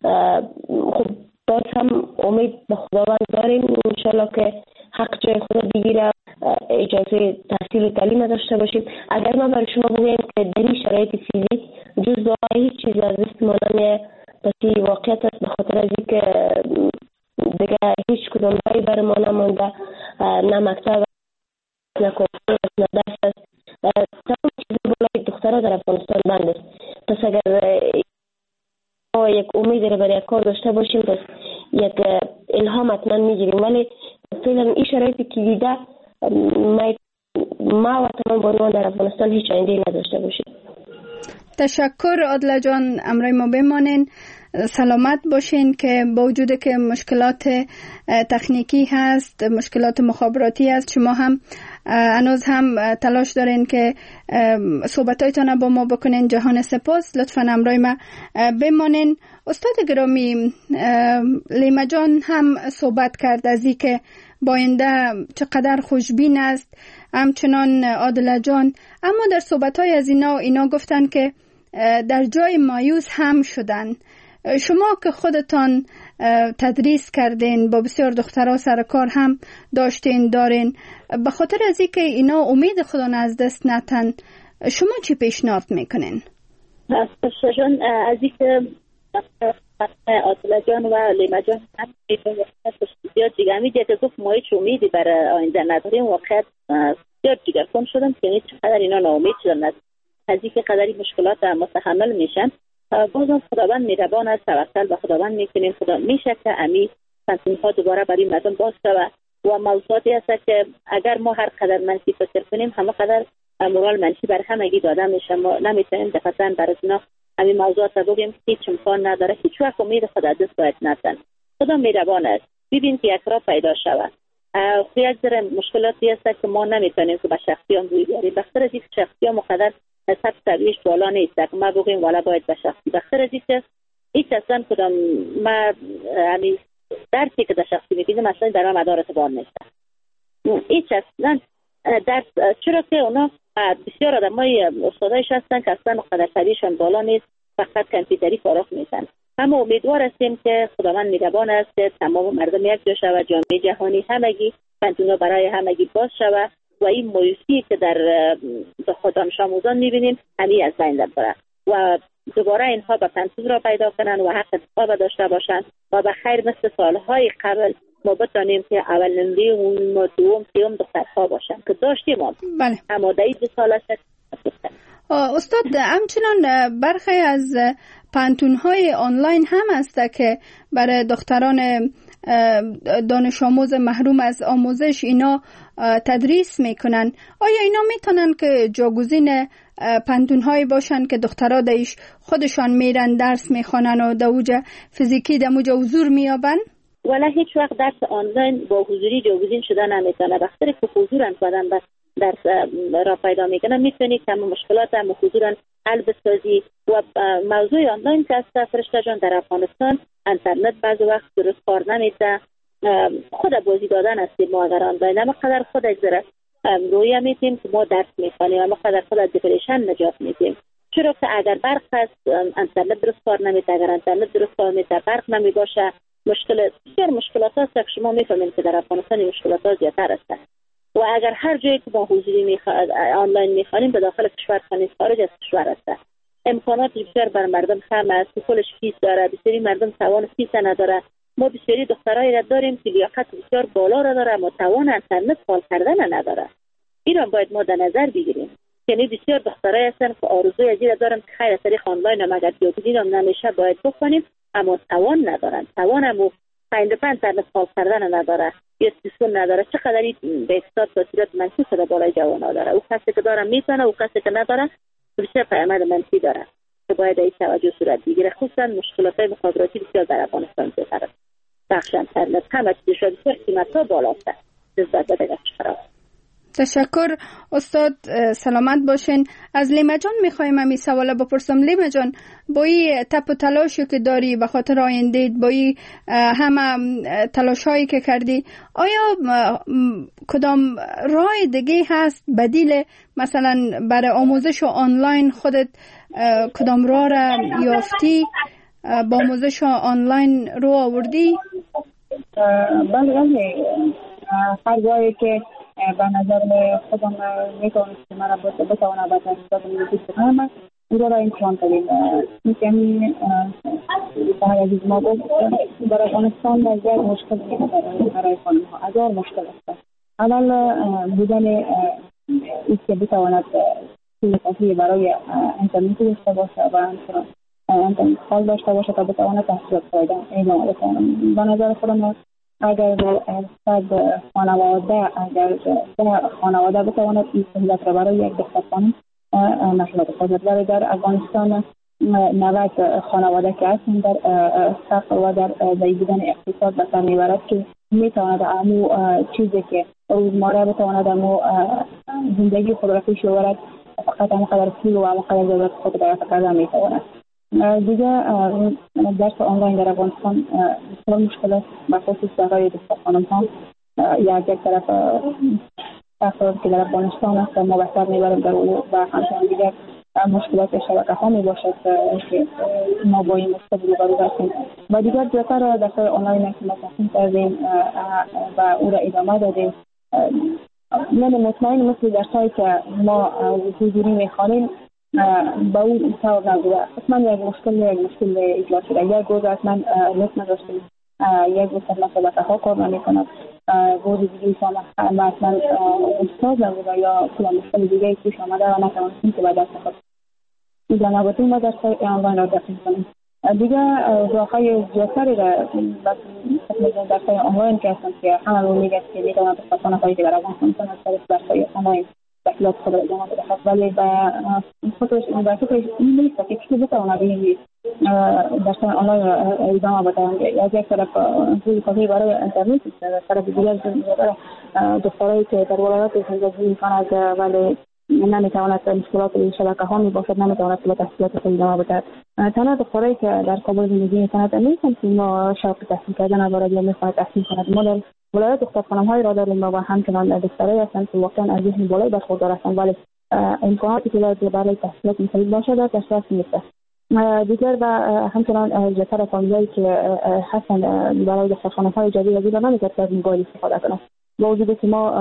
خب باز هم امید به خداوند داریم انشالله که حق جای خدا بگیره، اجازه تحصیل و تعلیم داشته باشیم. اگر ما برای شما بگویم که در این شرایط فیزیک جز دعا هیچ چیز از دست ما نمیه، پس واقعیت است. به خاطر از اینکه دیگه هیچ کدام رای برای ما نمانده، نه مکتب، نه کنکور، نه درس است. تمام چیز بالای دخترها در افغانستان بند است. پس اگر ما یک امید را برای کار داشته باشیم، پس یک الهام حتما میگیریم. ولی فعلا این شرایطی که دیده ما ما و تمام بانوان در افغانستان هیچ آینده نداشته باشیم. تشکر عادله جان، امرای ما بمانین، سلامت باشین. که با وجود که مشکلات تکنیکی هست، مشکلات مخابراتی هست، شما هم هنوز هم تلاش دارین که صحبتایتان با ما بکنین. جهان سپاس، لطفاً امرای ما بمانین. استاد گرامی، لیما جان هم صحبت کرد از این که باینده چقدر خوشبین است، همچنان عادله جان، اما در صحبت‌های از اینا اینا گفتن که در جای مایوس هم شدن. شما که خودتان تدریس کردین، با بسیار دخترها سر کار هم داشتین دارین، به خاطر از اینکه اینا امید خدا از دست نتن، شما چی پیشنهاد میکنین؟ شون از اینکه آتلا جان و لیما جان هم زیاد جگرمی دیگه گفت ما هیچ امیدی برای آینده نداریم. واقعا زیاد جگرخون شدم که چقدر اینا ناامید شدن از اینکه قدری مشکلات متحمل میشن. بازم خداوند مهربان است، توکل به خداوند میکنیم. خدا میشه که امی فنتونها دوباره برای مردم باز شود و موضوعاتی هست که اگر ما هر قدر منفی فکر کنیم همه قدر مورال منفی بر همگی داده میشه. ما نمیتونیم دقیقاً برای اینا همین موضوعات رو بگیم. هیچ امکان نداره، هیچ وقت امید خدا دست باید نزن. خدا مهربان است. ببین که یک راه پیدا شود. یک ذره مشکلاتی هست که ما نمیتونیم که به شخصیان روی بیاریم. بخاطر از اینکه شخصیان مقدر سب سویش بالا نیست که ما بگیم والا باید به شخصی. بخاطر از اینکه هیچ اصلا کدام ما همین درسی که در شخصی میکنیم اصلا در ما مدار اعتبار نیست. هیچ اصلا درس، چرا که اونا بسیار آدمای استادایش هستن که اصلا مقدر سویشان بالا نیست، فقط کامپیوتری فارغ میشن. اما امیدوار هستیم که خداوند مهربان است که تمام مردم یک جا شود، جامعه جهانی همگی پنتونا برای همگی باز شود و این مایوسی که در دانش آموزان میبینیم همین از بین بره و دوباره اینها به پنتون را پیدا کنن و حق انتخاب داشته باشند و به خیر مثل سالهای قبل ما بتانیم که اول نمره و دوم سیوم دخترها باشن که داشتیم. بله. اما در این دو سال است. استاد همچنان برخی از پانتون‌های آنلاین هم است که برای دختران دانش آموز محروم از آموزش اینا تدریس میکنن. آیا اینا میتونن که جاگزین پانتون‌هایی باشن که دخترها دیش خودشان میرن درس میخوانن و دوجه فیزیکی دموجه حضور میابن؟ ولی هیچ وقت درس آنلاین با حضوری جاگزین شده نمیتونه. بخاطر که حضورن کردن بس درس را پیدا میکنن میتونی که مشکلات هم حضورن حل بسازی. و موضوع آنلاین که است فرشته جان در افغانستان اینترنت بعضی وقت درست کار نمیده. خود بازی دادن است ما اگر آنلاین اما قدر خود اگذره رویه میتیم که ما درس میخوانیم اما قدر خود از دیپریشن نجات میتیم. چرا که اگر برق هست اینترنت درست کار نمیده، اگر اینترنت درست کار نمیده برق نمی باشه، مشکل بسیار مشکلات هست که شما میفهمید که در افغانستان مشکلات ها زیادتر است. و اگر هر جایی که با حضوری میخواد آنلاین میخوانیم به داخل کشور خانه خارج از کشور است، امکانات بسیار بر مردم کم است، کلش فیس داره، بسیاری مردم توان فیس نداره. ما بسیاری دخترایی را داریم که لیاقت بسیار بالا را داره اما توان اینترنت فعال کردن نداره. این را باید ما در نظر بگیریم. یعنی بسیار دخترایی هستن که آرزوی ازی را دارن که خیر از طریق آنلاین هم اگر جاگزین هم نمیشه باید بکنیم اما توان ندارن. توان هم پنج پنج اینترنت فعال کردن نداره، یا سیستم نداره. چقدر به اقتصاد تاثیرات منفی شده بالای جوانا داره. او کسی که داره میتونه، او کسی که نداره بسیار پیامد منفی داره که باید این توجه صورت بگیره. خصوصا مشکلات مخابراتی بسیار در افغانستان زیاده. بخش اینترنت همه چیز شده بسیار قیمت‌ها بالاست. نسبت به دیگر کشورها. تشکر استاد، سلامت باشین. از لیما جان میخوایم همین سوالا بپرسم. لیما جان، با این تپ و تلاشی که داری به خاطر آینده، با این همه تلاشایی که کردی، آیا کدام راه دیگه هست بدیل مثلا برای آموزش آنلاین؟ خودت کدام راه را یافتی با آموزش آنلاین رو آوردی؟ بله بله، هر جایی که به نظر خودم میتونست که مرا بتوانم به تحصیلات میزید بکنم او را امتحان کردیم. میکنی برای عزیز ما بود در افغانستان در یک مشکل برای خانم ها هزار مشکل است. اول بودن ایست که بتواند پول کافی برای اینترنتی داشته باشه و اینترنت خال داشته باشه تا بتواند تحصیلات فایده ادامه بکنم. به نظر خودم اگر صد خانواده اگر ده خانواده بتواند این سهولت را برای یک دختر خانم مشروط خواهد برای در افغانستان نود خانواده که هستن در فقر و در ضعیف بودن اقتصاد به سر میبرد که میتواند امو چیزی که روزمره بتواند امو زندگی خود را پیش ببرد فقط امو قدر پول و امو قدر ضرورت خود را فقط میتواند. دیگه درس آنلاین در افغانستان بسیار مشکل است، بخصوص برای دختر خانم ها. یک یک طرف افراد که در افغانستان است ما بهتر میبریم در او و همچنان دیگر مشکلات شبکه ها می باشد که ما با این مشکل روبرو هستیم. و دیگر زیادتر درس‌های آنلاین که ما تصمیم کردیم و او را ادامه دادیم. من مطمئن مثل درس‌هایی که ما حضوری می‌خوانیم با اون طور نبوده. حتما یک مشکل یک مشکل ایجاد شده. یک روز اصلا نت نداشتیم، یک روز اصلا شبکه ها کار نمی‌کند، روز دیگه ما اصلا استاد نبوده یا کلا مشکل دیگه پیش آمده و نتوانستیم که به دست خود ادامه بدیم ما درس‌های آنلاین را دنبال کنیم. دیگه راه‌های زیادتری را مثل درس‌های آنلاین که هستند که همه رو میگه که میتواند استادانه‌های دیگر افغانستان کنند در درس‌های آنلاین تحصیلات خود را ادامه بدهد، ولی به خودش به خودش این نیست که چطور بتواند این درس‌های آنلاین را ادامه بدهند. از یک طرف پول کافی برای اینترنت است، از طرف دیگر دخترایی که در ولایات زندگی می‌کنند ولی نمیتواند مشکلات شبکه ها می باشد، نمیتواند به تحصیلات خود ادامه بدهد. تنها دخترایی که در کابل زندگی می‌کند نیستند که ما شوق تحصیل کردن ندارد یا می‌خواهد تحصیل کند. ما در ولایت دخترخانه‌هایی را داریم و همچنان دخترایی هستند که واقعا از ذهن بالایی برخوردار هستند ولی امکاناتی که برای تحصیلات مفید باشد در دسترس نیست. دیگر و همچنان زیادتر فامیلایی که هستند برای دخترخانه‌های جدید از این نمی‌تواند از موبایل استفاده کنند. با وجودی که ما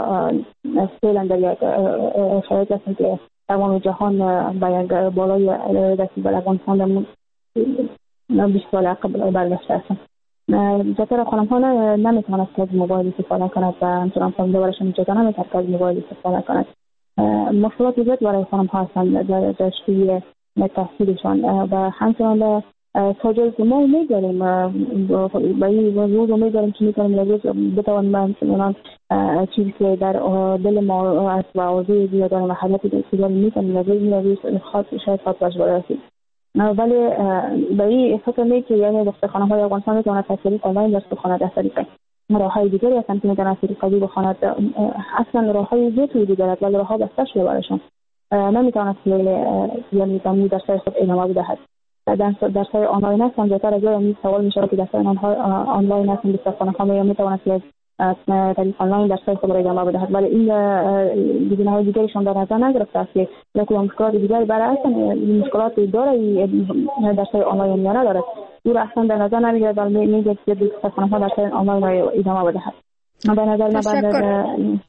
فعلا در یک شرایط هستیم که تمام جهان به یک بالای رسید و افغانستان در بیست سال قبل برگشته هستند. زیادتر خانم‌ها نمی‌توانند از موبایل استفاده کند و همچنان فامیل برایشان اجازه نمی‌دهد از موبایل استفاده کند. مشکلات زیاد برای خانم‌ها هستند در شروع تحصیلشان و همچنان تا جایی که ما امید داریم با این روز امید داریم که میتونیم روز بتوانیم همچنان چیزی که در دل ما است و آرزوی زیاد داریم و حالت دیگری میتونیم روز این روز خاص شاید خاص باش برسیم. ولی با این فکر می که یعنی دخترخانه‌های افغانستان میتواند تحصیلی آنلاین درس بخواند از طریق راه‌های دیگری هستند که میتواند تحصیلی بخواند. اصلا راه‌های زیادی وجود دارد ولی راه‌ها بسته شده برایشان نمیتواند یعنی تمام درس‌های خود ادامه بدهد. درس‌های آنلاین هستند زیادتر از این سوال میشه که درس‌های آنلاین هستند دخترخانه‌ها یا میتواند از طریق آنلاین درس‌های خود را ادامه بدهد ولی این گزینه‌های دیگریشان در نظر نگرفته است که لکه مشکلات دیگری برای اصلا مشکلات داره درس‌های آنلاین یا ندارد او را اصلا در نظر نمیگیرد ولی میگه که دخترخانه‌ها درس‌های آنلاین را ادامه بدهد. به نظر من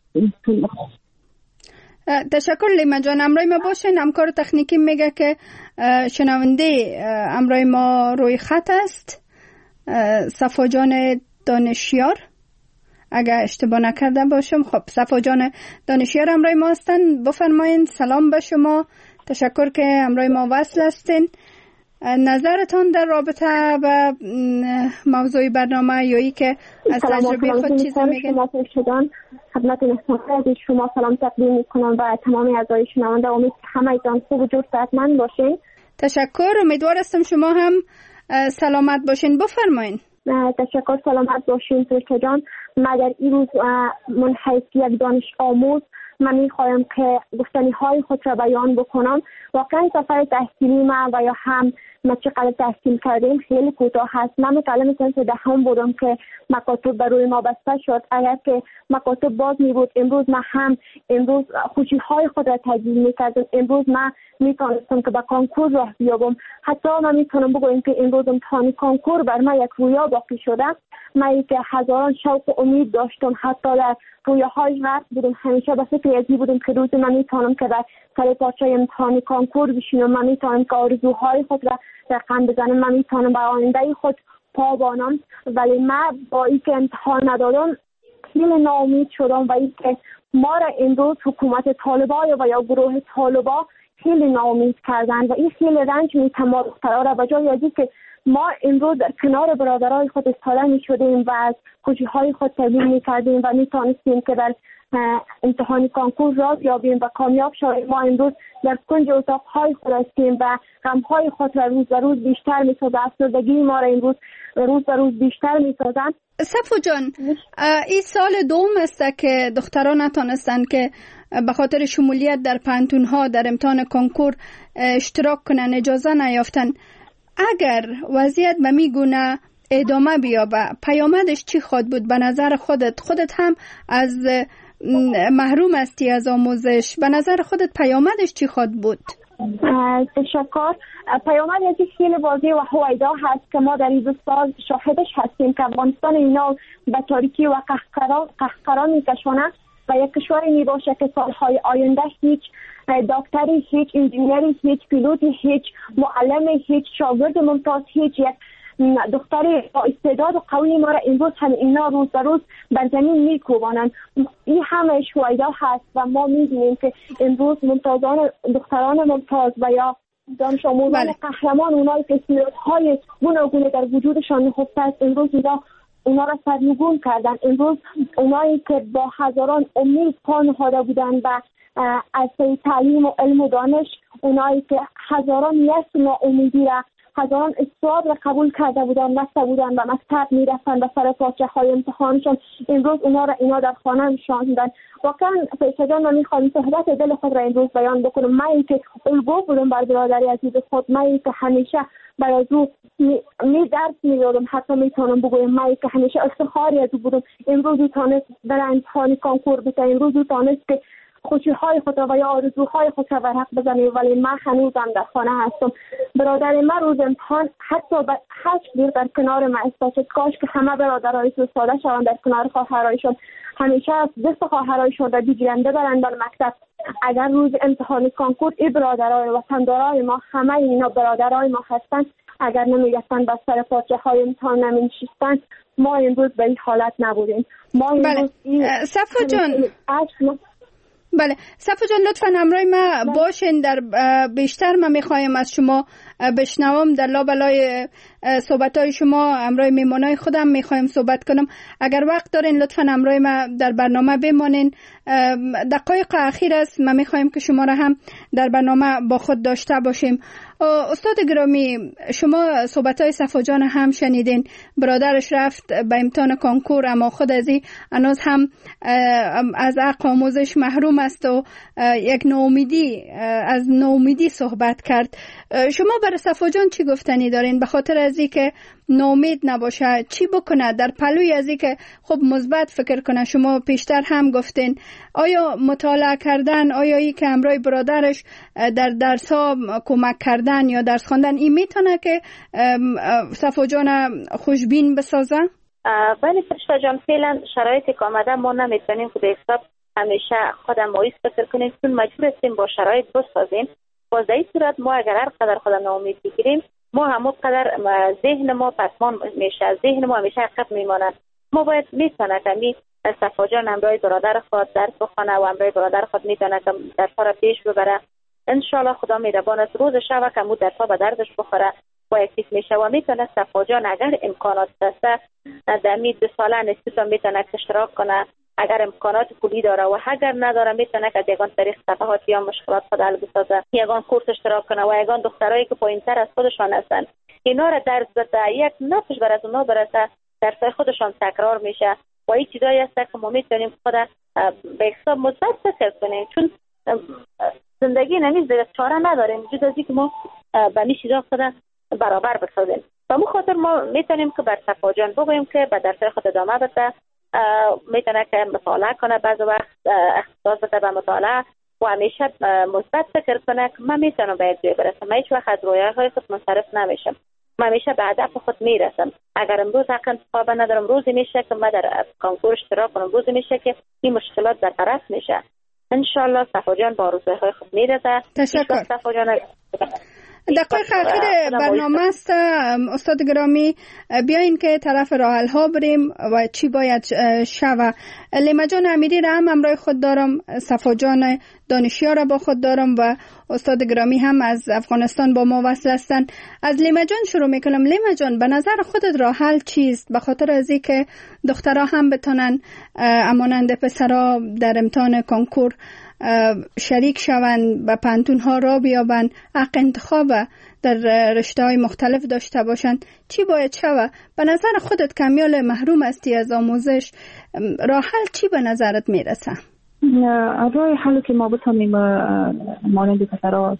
تشکر لیما جان. امروی ما باشین. همکار تکنیکی میگه که شنونده امروی ما روی خط است، صفا جان دانشیار اگر اشتباه نکرده باشم. خب صفا جان دانشیار امروی ما هستن. بفرمایید. سلام به شما، تشکر که امروی ما وصل هستین. نظرتان در رابطه با موضوع برنامه یا ای که از تجربه خود چیزی میگن؟ خدمت نشنونده شما سلام تقدیم میکنم و تمامی اعضای شنونده. امید همه جان خوب و جور صحتمند باشین. تشکر. امیدوار هستم شما هم سلامت باشین. بفرمایید. تشکر. سلامت باشین ترکه جان. من در این روز من حیث یک دانش آموز من میخوایم که گفتنی های خود را بیان بکنم. واقعا سفر تحصیلی من و یا هم ما چقدر تحصیل کردیم خیلی کوتاه هست. من متعلم سنف دهم بودم که مکاتب بر روی ما بسته شد. اگر که مکاتب باز می بود امروز من هم امروز خوشی های خود را تجربه می کردم. امروز من می توانستم که به کانکور راه بیابم. حتی من می تونم بگویم که امروز امتحان کانکور بر من یک رویا باقی شده. من که هزاران شوق و امید داشتم، حتی در رویاهای غرق بودم، همیشه به فکر ازی بودم که روز من می توانم که در سر پارچه امتحان کانکور بشینم، من می توانم که آرزوهای خود را رقم بزنم، من می توانم به آینده خود پا بانم. ولی من با اینکه امتحان ندادم خیلی ناامید شدم و اینکه ما را امروز حکومت طالبان و یا گروه طالبان خیلی ناامید کردن و این خیلی رنج می تمام قرار به جای از اینکه ما امروز کنار برادرای خود ایستاده می شدیم و از خوشی‌های خود تبیین می کردیم و می توانستیم که در امتحان کانکور راه یابیم و کامیاب شویم. ما امروز در کنج اتاق‌های خود هستیم و غم‌های خود را روز به روز بیشتر می‌سازد. افسردگی ما را امروز روز به روز بیشتر می‌سازد. صفو جان، این سال دوم است که دختران نتونستند که به خاطر شمولیت در پانتون‌ها در امتحان کانکور اشتراک کنن، اجازه نیافتن. اگر وضعیت به می گونه ادامه بیابه پیامدش چی خواهد بود به نظر خودت؟ خودت هم از محروم هستی از آموزش، به نظر خودت پیامدش چی خواهد بود؟ تشکر. پیامد یکی خیلی واضح و هویدا هست که ما در این دو سال شاهدش هستیم که افغانستان اینا به تاریکی و قهقرا قهقرا میکشونه و یک کشوری می باشه که سالهای آینده هیچ دکتری، هیچ انجینری، هیچ پیلوتی، هیچ معلمی، هیچ شاگرد ممتاز، هیچ یک دختری با استعداد و قوی ما را امروز هم اینا روز به روز بر زمین میکوبانند. این همه شویده هست و ما میبینیم که امروز ممتازان دختران ممتاز و یا دانش آموزان بله. قهرمان، اونایی که استعدادهای گوناگون در وجودشان نهفته است، امروز اینا اونا را سرنگون کردن. امروز اونایی که با هزاران امید پا نهاده بودن و از تعلیم و علم و دانش، اونایی که هزاران یأس و ناامیدی را، هزاران استعداد را قبول کرده بودن، نسته بودن و مکتب میرفتن و سر پاچه های امتحانشون، امروز اونا را اینا در خانه نشاندن. واقعا فیصل جان، من میخوام صحبت دل خود را امروز بیان بکنم. من این که الگو بودم بر برادری عزیز خود، من این که همیشه برای او می, می درس میدادم، حتی میتونم بگویم من که همیشه افتخاری از او بودم. امروز او تانست در امتحان کنکور بده، امروز او تانست که خوشی‌های خود و یا آرزوهای خود را برحق بزنه، ولی من هنوزم در خانه هستم. برادر من روز امتحان حتی به هشت دیر در کنار من استاد، کاش که همه برادرای ساده شوند در کنار خواهرایشون، همیشه از دست خواهرایشون را بگیرنده برند در مکتب. اگر روز امتحان کنکور این برادرای وطندارای ما، همه اینا برادرای ما هستند، اگر نمیگفتن بس سر پاچه های امتحان نمینشستن، ما امروز به این حالت نبودیم. ما امروز بله. صفا جان بله صفا جان، لطفاً همراه ما باشین. در بیشتر ما میخوایم از شما بشنوم در لابلای صحبت‌های شما. همراه میمانای خودم میخوایم صحبت کنم. اگر وقت دارین لطفاً همراه ما در برنامه بمانین. دقایق اخیر است، ما میخوایم که شما را هم در برنامه با خود داشته باشیم. استاد گرامی، شما صحبت‌های صفا جان هم شنیدین. برادرش رفت به امتحان کنکور، اما خود از این هنوز هم از حق آموزش محروم است و یک ناامیدی از ناامیدی صحبت کرد. شما برای صفا جان چی گفتنی دارین؟ به خاطر از اینکه ناامید نباشه، چی بکنه در پلوی از اینکه خب مثبت فکر کنه؟ شما پیشتر هم گفتین آیا مطالعه کردن، آیا ای که همراه برادرش در درس‌ها کمک کردن یا درس خواندن، این میتونه که صفا جان خوشبین بسازه؟ ولی فرشته جان، فعلا شرایطی که آمده ما نمیتونیم که به حساب همیشه خودم مایوس فکر کنیم، چون مجبور هستیم با شرایط بسازیم. باز در این صورت ما اگر هر قدر خودم ناامید بگیریم، ما همون قدر ذهن ما پسمان میشه، ذهن ما همیشه عقب میماند. ما باید میتونه که صفا جان همراه برادر خود درس بخونه و همراه برادر خود میتونه که در کار پیش ببره. انشالله خدا مهربان است، روز شب که مو در پا به دردش بخوره با یکیش میشه و میتونه صفا جان اگر امکانات دسته در می دو ساله انستیتوت میتونه اشتراک کنه، اگر امکانات پولی داره، و اگر نداره میتونه که یگان طریق صفحات یا مشکلات خود حل بسازه، یگان کورس اشتراک کنه و یگان دخترایی که پایین‌تر از خودشان هستن اینا را درس بده، یک نفش بر از اونا برسه، درسای خودشان تکرار میشه و این چیزایی هست که ما میتونیم خود به حساب مثبت فکر کنیم، چون زندگی نمیز دیگه چاره نداریم جز از اینکه ما به این چیزا خود برابر بسازیم. و مو خاطر ما میتونیم که بر صفا جان بگوییم که به درسای خود ادامه بده، میتونه که مطالعه کنه، بعض وقت اختصاص بده به مطالعه و همیشه مثبت فکر کنه که من میتونم به یک جای برسم، من هیچ وقت از رویاهای خود منصرف نمیشم، من همیشه به هدف خود میرسم. اگر امروز حق انتخاب ندارم، روزی میشه که من در کنکور اشتراک کنم، روزی میشه که این مشکلات برطرف میشه. انشالله صفا جان با روزهای خود میرسه. تشکر. صفا جان دقایق اخیر برنامه است. استاد گرامی، بیاین که طرف راه حل ها بریم و چی باید شوه. لیما جان امیری را هم همراه خود دارم، صفا جان دانشیار را با خود دارم و استاد گرامی هم از افغانستان با ما وصل هستن. از لیما جان شروع میکنم. لیما جان، به نظر خودت راه حل چیست؟ به خاطر از اینکه دخترها هم بتونن امانند پسرها در امتحان کنکور شریک شوند، به پانتون ها را بیابند، حق انتخاب در رشته های مختلف داشته باشند، چی باید شود؟ به نظر خودت کمیال محروم هستی از آموزش، راه حل چی به نظرت میرسه؟ راه حلی که ما بتونیم مانند پسرها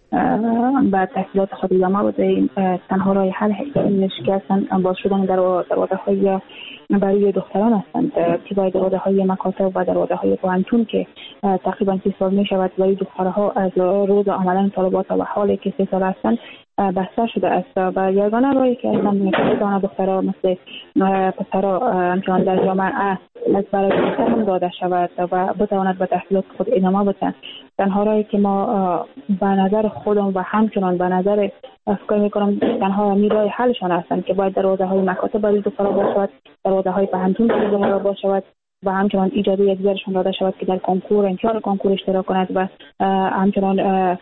بعد تحصیلات خود ادامه بدهیم، تنها راه حل نشکستن باز شدن دروازه های برای دختران هستند که باید دروازه های مکاتب و دروازه های پانتون که تقریبا سی سال می شود ولی دخترها از روز آمدن طالبات و حالی که سه سال هستند بسته شده است و یگانه راهی که اصلا میتونه دخترها مثل پسرها همچنان در جامعه از برای هم داده شود و بتواند به تحصیلات خود ادامه بده. تنها راهی که ما به نظر خودم و همچنان به نظر فکر میکنم تنها همین راه حلشان هستند که باید دروازه های مکاتب برای دخترها باشد، دروازه های پهنتون برای دخترها باشد و همچنان اجازه یکدیگرشان داده شود که در کنکور امتحان کنکور اشتراک کند و همچنان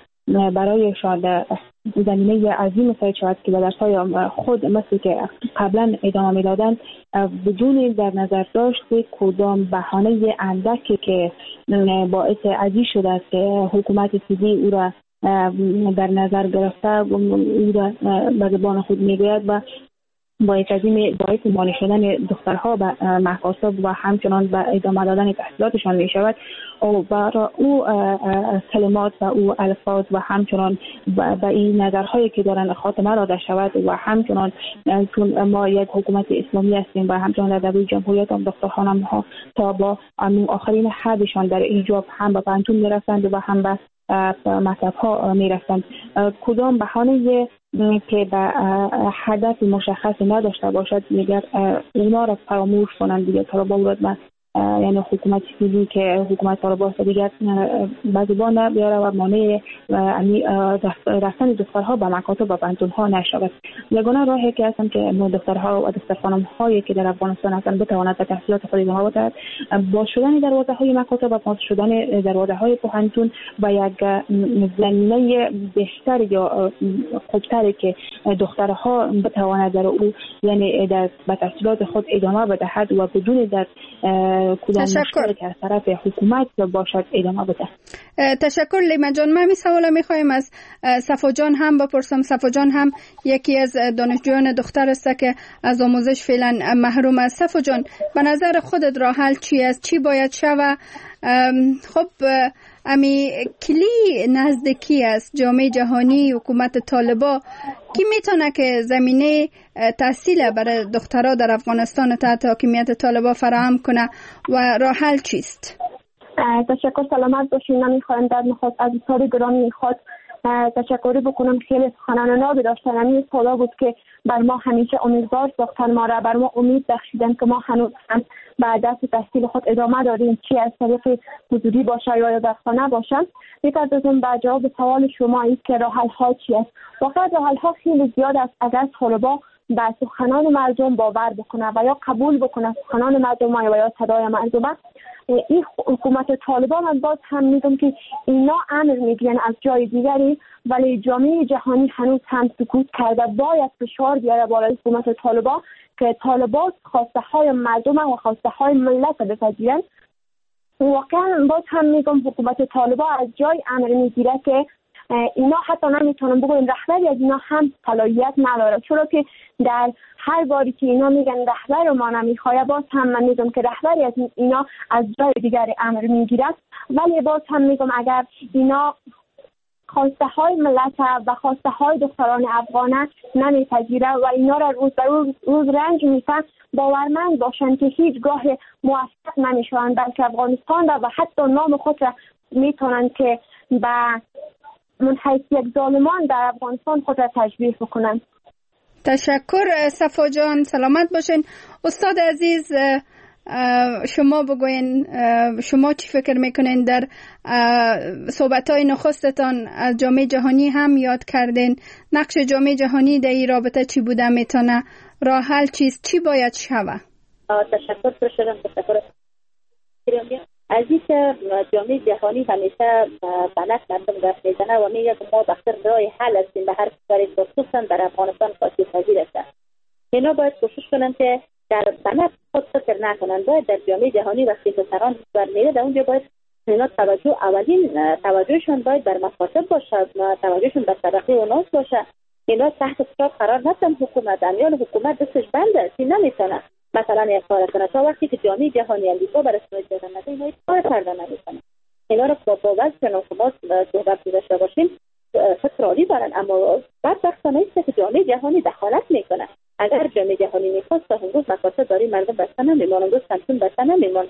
برایشان زمینه عظیم ساید شود که به درس‌های خود مثل که قبلا ادامه میدادند بدون در نظر داشت کدام بهانه اندکی که باعث عزیز شده است که حکومت سیدی او را در نظر گرفته او را به زبان خود میگوید و باعث از این باعث مانع شدن دخترها به مکاتب و همچنان به ادامه دادن تحصیلاتشان می شود و برای او کلمات و او الفاظ و همچنان به این نظرهایی که دارن خاتمه داده شود و همچنان چون ما یک حکومت اسلامی هستیم و همچنان در دوره جمهوریت هم دخترخانم ها تا با آخرین حدشان در ایجاب هم به پانتون می رسند و هم به مکتب ها می رسند. کدام بهانه که به هدف مشخص نداشته باشد دیگر اونا را فراموش کنند دیگر طالبا را یعنی حکومت سیدی که حکومت طالبا دیگر به زبان بیاره و مانع رفتن دخترها به مکاتب و پانتون‌ها نشود. یگانه راهی که هستند که دخترها و دخترخانم هایی که در افغانستان هستند بتواند به تحصیلات خود ادامه بدهد با شدن دروازه های مکاتب و باز شدن دروازه های پانتون و یک زمینه بهتر یا خوبتری که دخترها بتواند در او یعنی در به تحصیلات خود ادامه بدهد و بدون در کدام مشکل که از طرف حکومت باشد ادامه بده. تشکر لیما جان. من می سوال می خوایم از صفا جان هم بپرسم. صفا جان هم یکی از دانشجویان دختر است که از آموزش فعلا محروم است. صفا جان به نظر خودت راه حل چی است؟ چی باید شود؟ خب امی کلی نزدیکی است جامعه جهانی حکومت طالبا کی میتونه که زمینه تحصیل برای دخترها در افغانستان تحت حاکمیت طالبا فراهم کنه و راه حل چیست؟ تشکر. سلامت باشین. من میخوایم در نخست از استاد گرامی خود تشکری بکنم. خیلی سخنان نابی داشتن. همین سالا بود که بر ما همیشه امیدوار ساختن، ما را بر ما امید بخشیدن که ما هنوز هم بعد از تحصیل خود ادامه داریم، چی از طریق حضوری باشه یا در خانه باشه. می‌پردازم به جواب سوال شما این که راه حل ها چی است. واقعا راه حل ها خیلی زیاد است اگر طالبا به سخنان مردم باور بکنه و یا قبول بکنه سخنان مردم و یا صدای مردم. این حکومت طالبان هم باز هم میگم که اینا امر میگیرن از جای دیگری ولی جامعه جهانی هنوز هم سکوت کرده. باید فشار بیاره بالای حکومت طالبان که طالبان خواسته های مردم و خواسته های ملت بپذیرن. واقعا باز هم میگم حکومت طالبان از جای امر میگیره که اینا حتی نمیتونن بگویم رهبری از اینا هم صلاحیت نداره، چرا که در هر باری که اینا میگن رهبر ما نمیخواد باز هم من میگم که رهبری از اینا از جای دیگر امر میگیره. ولی باز هم میگم اگر اینا خواسته های ملت و خواسته های دختران افغانه نمیپذیره و اینا را روز به روز, روز رنج میفن، باورمند باشن که هیچگاه موفق نمیشون بلکه افغانستان را و حتی نام خود را میتونن که به من حیث یک ظالمان در افغانستان خود را تشبیه بکنن. تشکر صفا جان. سلامت باشین. استاد عزیز شما بگوین شما چی فکر میکنین؟ در صحبت‌های نخستتان از جامعه جهانی هم یاد کردین. نقش جامعه جهانی در این رابطه چی بوده میتونه؟ راه حل چیست؟ چی باید شود؟ تشکر پرشدم. تشکر از اینکه جامعه جهانی همیشه به نفع مردم دست میزنه و میگه که ما بخیر راه حل هستیم به هر کاری خصوصا در افغانستان خاصی پذیر است. اینا باید کوشش کنن که در به نفع خود فکر نکنن. باید در جامعه جهانی وقتی پسران بر میره در اونجا باید اینا توجه اولین توجهشون باید بر مکاتب باشه، توجهشون بر طبقه اوناس باشه. اینا تحت فشار قرار ندن حکومت، امیال حکومت دستش بنده است، نمیتونه مثلا یک کار کنه تا وقتی که جامعه جهانی امریکا برای اجازه نده اینا کار کردن نمیکنه. اینا رو با باور کنن که ما صحبت داشته باشیم فکرانی دارن، اما بدبختانه است که جامعه جهانی دخالت میکنه. اگر جامعه جهانی میخواست تا امروز مکاتب داری مردم بسته نمیمونن، امروز کانتون بسته نمیمونن.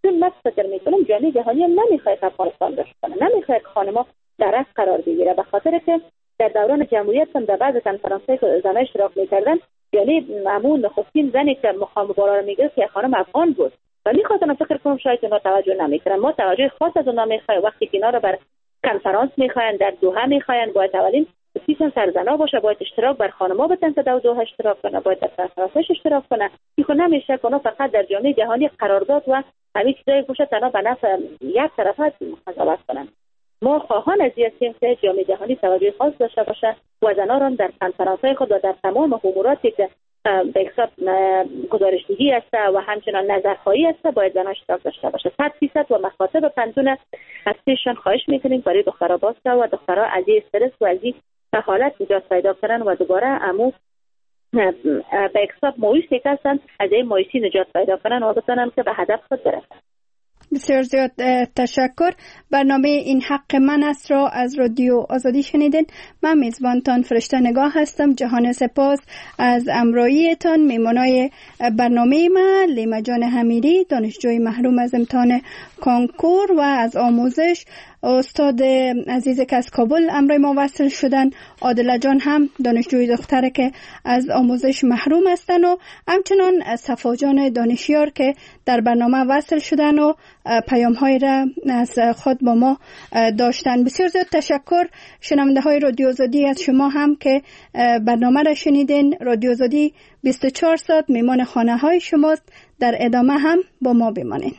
اکنون من فکر میکنم جامعه جهانی هم نمیخواد افغانستان رشد کنه، نمیخواد خانم‌ها در اصل قرار بگیره، به خاطر که در دوران جمهوریت هم در بعض کنفرانس‌های که زنان اشتراک میکردن، یعنی معمول نخستین زنی که مقام بالا رو میگرفت که خانم افغان بود و میخواستن فکر کنم شاید اونا توجه نمیکردن. ما توجه خاص از اونا میخوایم، وقتی که اینا رو بر کنفرانس میخواین، در دوحه میخواین، باید اولین سیستم سرزنا باشه، باید اشتراک بر خانم‌ها بدن که در دوحه اشتراک کنه، باید در کنفرانسش اشتراک کنه. میخوام نمیشه که اونا فقط در جامعه جهانی قرارداد و همین چیزایی باشه تنها به نفع یک طرف قضاوت کنن. ما خواهان از این هستیم که جامعه جهانی توجه خاص داشته باشه و زنان را در کنفرانس‌های خود و در تمام اموراتی که به حساب گزارش‌دهی است و همچنان نظرخواهی است باید زنان اشتراک داشته باشه. صد فیصد و مخاطب پنتون هستیشان خواهش میکنیم برای دخترها باسته و دخترها از این استرس و از این حالت نجات پیدا کردن و دوباره امو به حساب مایوسی که هستن از این مایوسی نجات پیدا کردن و بتونن که به هدف خود برسن. بسیار زیاد تشکر. برنامه این حق من است را از رادیو آزادی شنیدین. من میزبانتان فرشته نگاه هستم. جهان سپاس از امراییتان. میمانای برنامه من لیما جان حمیدی، دانشجوی محروم از امتحان کنکور و از آموزش، استاد عزیز که از کابل امروی ما وصل شدن، عادله جان هم دانشجوی دختره که از آموزش محروم هستن و همچنان صفا جان دانشیار که در برنامه وصل شدن و پیام های را از خود با ما داشتن. بسیار زیاد تشکر. شنونده های رادیو آزادی از شما هم که برنامه را شنیدین. رادیو آزادی بیست و چهار ساعت میمان خانه های شماست. در ادامه هم با ما بمانین.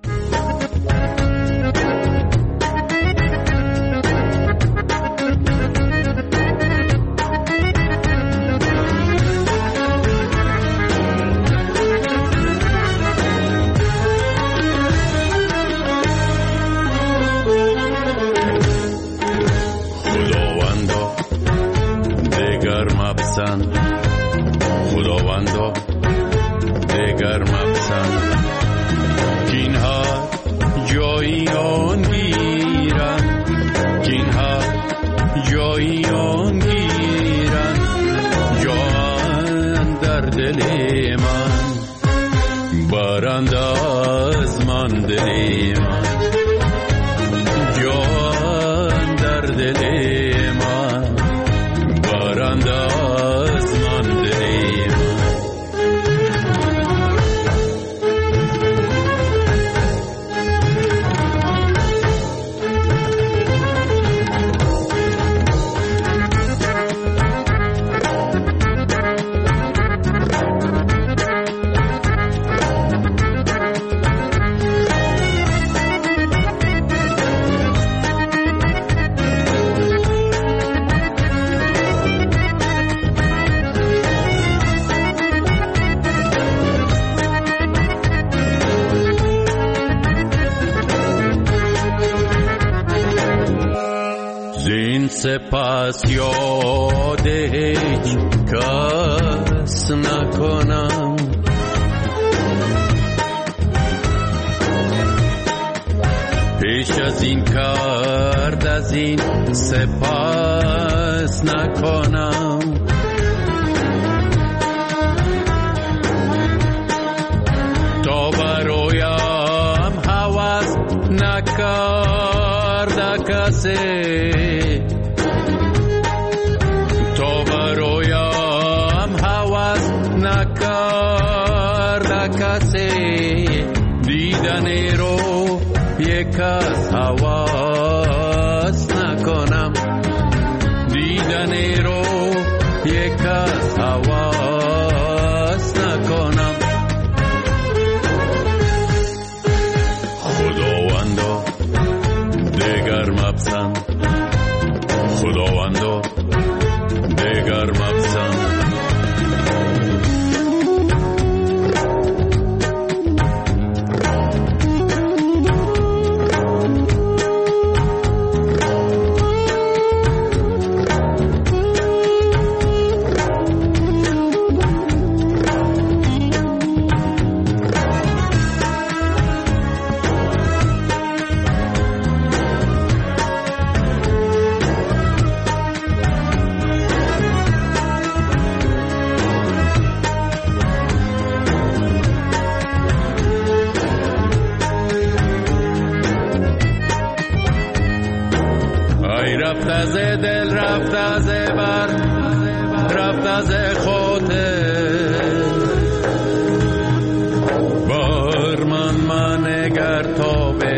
خداوندا دگر مپسند کین ها جایی آن گیرن، کین ها جایی آن گیرن، جان در دل من برند از من دل من، جان در دل من برند از من دل من. سپس یاد هیچ کس نکنم، پیش از این کرد از این سپس نکنم، تا برایم هوس نکرد کسی، تا برایم هوس نکرد کسی، دیدن رو یک از هوس نکنم، دیدن رو یک از هوس نکنم. خداوندا دگر مپسند، خداوندا دگر مپسند. از دل رفت از بر رفت از خاطر بار من من اگر تا به